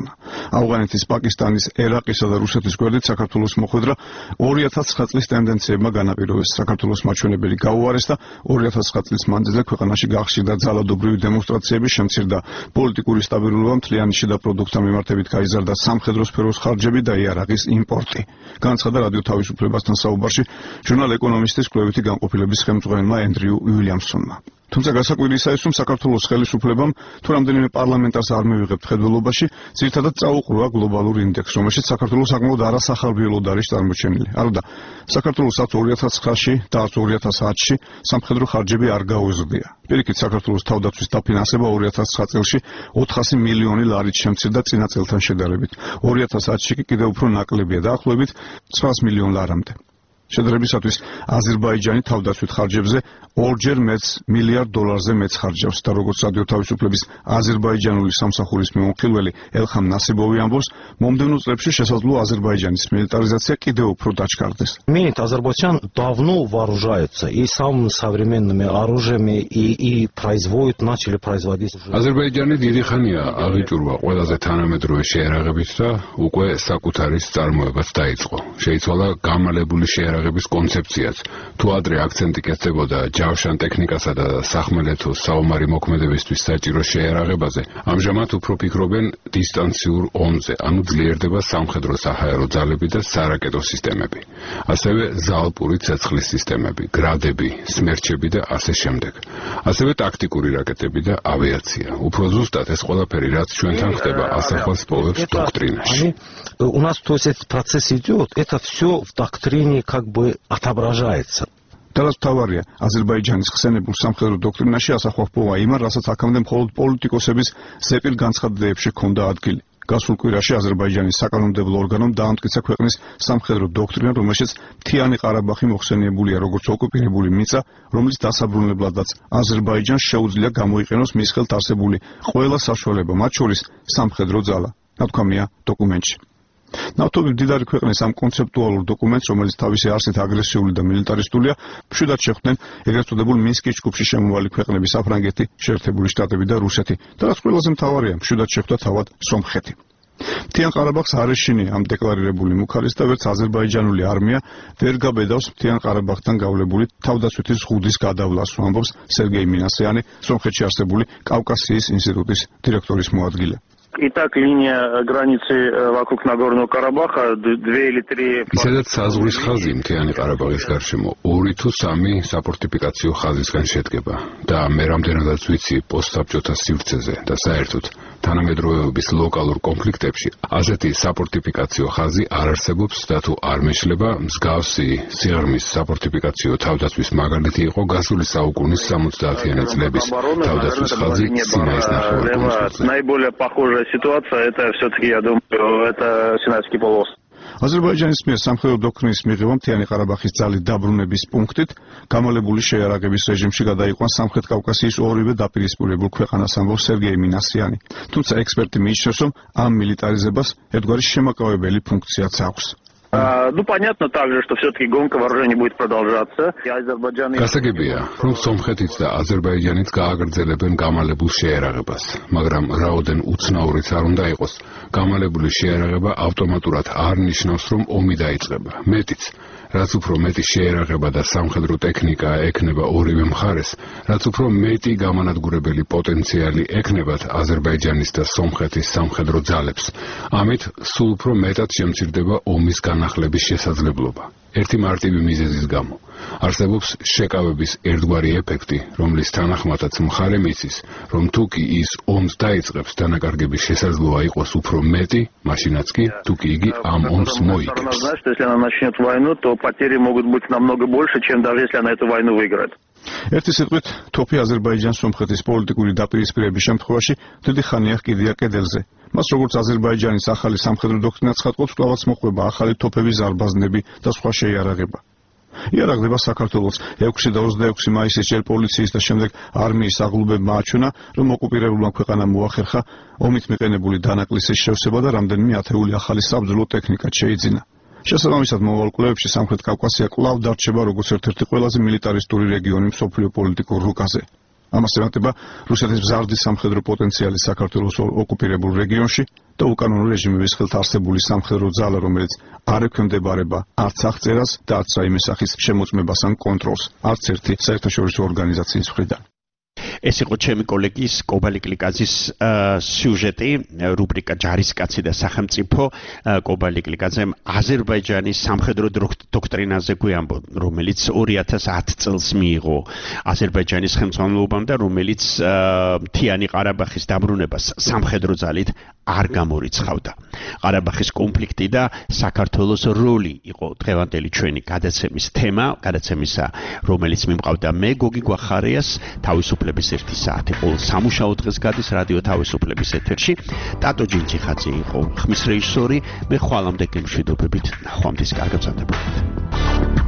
ავღანეთის, პაკისტანის, ერაყისა და რუსეთის გვერდით საქართველოს მოხვედრა ორი ათას ცხრა წლის ტენდენციებმა განაპირობეს. საქართველოს მაჩვენებელი გაუარეს და ორი ათას ცხრა წლის მანძილზე ქვეყანაში გახშირდა ძალადობრივი დემონსტრაციები, შემცირდა პოლიტიკური სტაბილურობა, მთლიანი შიდა პროდუქტთან მიმართებით გაიზარდა სამხედრო სფეროს ხარჯები და იარაღის იმპორტი. განაცხადა რადიო თავისუფლებასთან საუბარში ჟურნალ ეკონომისტის კვლევითი განყოფილების ხელმძღვანელმა ენდრიუ უილიამსონმა. თუმცა გასაკვირისა ის, რომ საქართველოს ხელისუფლებამ თუ რამდენიმე პარლამენტარს არ მივიღებთ ხედველობაში, ძირითადად წაუყროა გლობალური ინდექსი, რომელშიც საქართველოს საკმაოდ არასახარბიელოდ არის წარმოჩენილი. აროდა, საქართველოსაც ორი ათას ცხრაში და ორი ათას ათში სამხედრო ხარჯები არ გაუზრდია. პირიქით, საქართველოს თავდაცვის დაფინანსება ორი ათას ცხრა წელში ოთხასი მილიონი ლარით შემცირდა წინა წელთან შედარებით. ორი ათას ათში კი კიდევ უფრო ნაკლებია, დაახლოებით ცხრაას მილიონ ლარამდე. შედარებისათვის აზერბაიჯანი თავდაცვით ხარჯებზე ორჯერ მეც მილიარდ დოლარზე მეც ხარჯავს და როგორც რადიო თავისუფლების აზერბაიჯანული სამსახურის მეუხილველი ელხამ ნასიბოვი ამბობს, მომდევნო წლებში შესაძლოა აზერბაიჯანის მილიტარიზაცია კიდევ უფრო დაჩქარდეს. Минит Азербайджан давно вооружается и самыми современными оружиями и, и производит, начали производить. აზერბაიჯანი დიდი ხანია აღიჭურვა ყველაზე თანამედროვე შეერაღებით და უკვე საკუთარი წარმოებაც დაიწყო. შეიცვალა გამალებული შეერაღების კონცეფციაც. თუ ადრე აქცენტი კეთდებოდა ჯავშან ტექნიკასა და სახმელეთო საომარი მოქმედებისთვის საჭირო შეერაღებაზე, ამჟამად უფრო ფიქრობენ დისტანციურ ომზე, ანუ ძლიერდება სამხედრო საჰაერო ძალები და სარაკეტო სისტემები. ასევე ზალპური ცეცხლის სისტემები, გრადები, სმერჩები და ასე შემდეგ. ასევე ტაქტიკური რაკეტები და ავიაცია. უფრო ზუსტად ეს ყველაფერი, რაც ჩვენთან ხდება, ასახავს პოვებს დოქტრინაში. У нас, то есть, этот процесс идет, это все в доктрине как бы отображается. Teraz თავარია აზერბაიჯანის ხსენებულ სამხედრო დოქტრინაში ასახვა პოვა იმან, რასაც აქამდე მხოლოდ პოლიტიკოსების ზეპირ განცხადდეებში ჰქონდა ადგილი. გასულ კვირაში აზერბაიჯანის საკანონმდებლო ორგანომ დაამტკიცა ქვეყნის სამხედრო დოქტრინა, რომელშიც მთიანი ყარაბაღი მოხსენიებულია როგორც ოკუპირებული მიწა, რომლის დასაბრუნებლადაც აზერბაიჯანს შეუძლია გამოიყენოს მის ხელთ არსებული ყველა საშუალება, მათ შორის სამხედრო ძალა. ნათქვამია დოკუმენტში. ნავთობის მდიდარი ქვეყნის ამ კონცეპტუალურ დოკუმენტს, რომელიც თავისი არსით აგრესიული და მილიტარისტულია, მშვიდად შეხვდნენ ეგრეთ წოდებულ მინსკის ჯგუფში შემოვალი ქვეყნები საფრანგეთი, შეერთებული შტატები და რუსეთი. და რაც ყველაზე მთავარია, მშვიდად შეხვდა თავად სომხეთი. მთიან ყარაბაღს არ ეშინია ამ დეკლარირებული მუქარის და ვერც აზერბაიჯანული არმია ვერ გაბედავს მთიან ყარაბაღთან გავლებული თავდაცვითი ზღუდის გადავლას, ამბობს სერგეი მინასიანი, სომხეთში არსებული კავკასიის ინსტიტუტის დირექტორის მოადგილე. Итак, линия границы вокруг Нагорного Карабаха две или три. Ისედაც საზღვრის ხაზი მთიანი ყარაბაღის გარშემო ორი თუ სამი საფორტიფიკაციო ხაზისგან შედგება და მე რამდენადაც ვიცი პოსტსაბჭოთა სივრცეზე და საერთოდ თანამედროვეობის ლოკალურ კონფლიქტებში ასეთი საფორტიფიკაციო ხაზი არ არსებობს და თუ არ მეშლება, მსგავსი სიღრმის საფორტიფიკაციო თავდაცვის მაგალითი იყო გასული საუკუნის სამოცდაათიანი წლების თავდაცვის ხაზი სინაის ნახევარკუნძულზე. Ситуация, это все-таки, я думаю, это Синайский полуостров. აზერბაიჯანის მიერ სამხედრო დოქტრინის მიღება მთიანი ყარაბაღის ძალით დაბრუნების პუნქტით გამალებული შეიარაღების რეჟიმში გადაიყვანს სამხრეთ კავკასიის ორივე დაპირისპირებულ ქვეყანას, ამბობს სერგეი მინასიანი. თუმცა ექსპერტი მიიჩნევს, რომ ამ მილიტარიზებას ერთგვარი შემაკავებელი ფუნქციაც აქვს. Ну, понятно также, что все-таки гонка вооружений будет продолжаться. გასაგებია, რომ სომხეთიც და აზერბაიჯანიც გააგრძელებენ გამალებულ შეერაღებას, მაგრამ რაოდენ უცნაურიც არ უნდა იყოს, გამალებული შეერაღება ავტომატურად არ ნიშნავს, რომ ომი დაიწყება. მეტიც, რაც უფრო მეტი შეერაღება და სამხედრო ტექნიკა ექნება ორივე მხარეს, რაც უფრო მეტი გამანადგურებელი პოტენციალი ექნებათ აზერბაიჯანის და სომხეთის სამხედრო ძალებს, ამით სულ უფრო მეტად შემცირდება ომის განახლების შესაძლებლობა. ერთი მარტივი მიზეზის გამო არსებობს შეკავების ერთგვარი ეფექტი, რომლის თანახმადაც მხარე მიცის, რომ თუ კი ის ომს დაიწყებს, დანაკარგების შესაძლოა იყოს უფრო მეტი, მაშინაც კი თუ კი იგი ამ ომს მოიგებს. Потери могут быть намного больше, чем даже если она эту войну выиграет. ერთი სიტყვით, თოფი აზერბაიჯან-სომხეთის პოლიტიკური დაპირისპირების შემთხვევაში დიდი ხანია კიდია კედელზე. მას როგორც აზერბაიჯანის ახალი სამხედრო დოქტრინაც ხატყობს, კვლავაც მოყვება ახალი თოფების ზარბაზნები და სხვა შეიარაღება. იარაღდება საქართველოს ექვსი და ოცდაექვსი მაისის ჯერ პოლიციის და შემდეგ არმიის აღლუბებმა აჩვენა, რომ ოკუპირებულმა ქვეყანამ მოახერხა ომით მიყენებული დანაკლისის შევსება და რამდენიმე ათეული ახალი საბრძოლო ტექნიკაც შეიძინა. შესაბამისად, მომავალ კვლევებში სამხრეთ კავკასია კვლავ დარჩება როგორც ერთ-ერთი ყველაზე მილიტარისტური რეგიონი მსოფლიო პოლიტიკურ რუკაზე. ამას ემატება რუსეთის მზარდი სამხედრო პოტენციალი საქართველოს ოკუპირებულ რეგიონში და უკანონო რეჟიმების ხელთ არსებული სამხედრო ძალა, რომელიც არ ექვემდებარება არც აღწერას და არც რაიმე სახის შემოწმებას ან კონტროლს არც ერთი საერთაშორისო ორგანიზაციის მხრიდან. ეს იყო ჩემი კოლეგის კობალი კლიკაძის სიუჟეტი, რუბრიკა ჯარისკაცი და სახელმწიფო. კობალი კლიკაძემ აზერბაიჯანის სამხედრო დოქტრინაზე გვიამბო, რომელიც ორი ათას ათი წელს მიიღო აზერბაიჯანის ხელმძღვანელობამ და რომელიც მთიანი ყარაბაღის დაბრუნებას სამხედრო ძალით არ გამორიცხავდა. ყარაბაღის კონფლიქტი და საქართველოს როლი იყო დღევანდელი ჩვენი გადაცემის თემა, გადაცემისა, რომელიც მიმყავდა მე გოგი გვახარიას, თავისუფლების ერთი საათი ყოველ სამუშაო დღეს გადის რადიო თავისუფლების ეთერში. ტატო ჯინჯიხაძე იყო ხმის რეჟისორი, მე ხვალამდე გემშვიდობებით ნახვამდის კარგ გრძანდებოდეთ.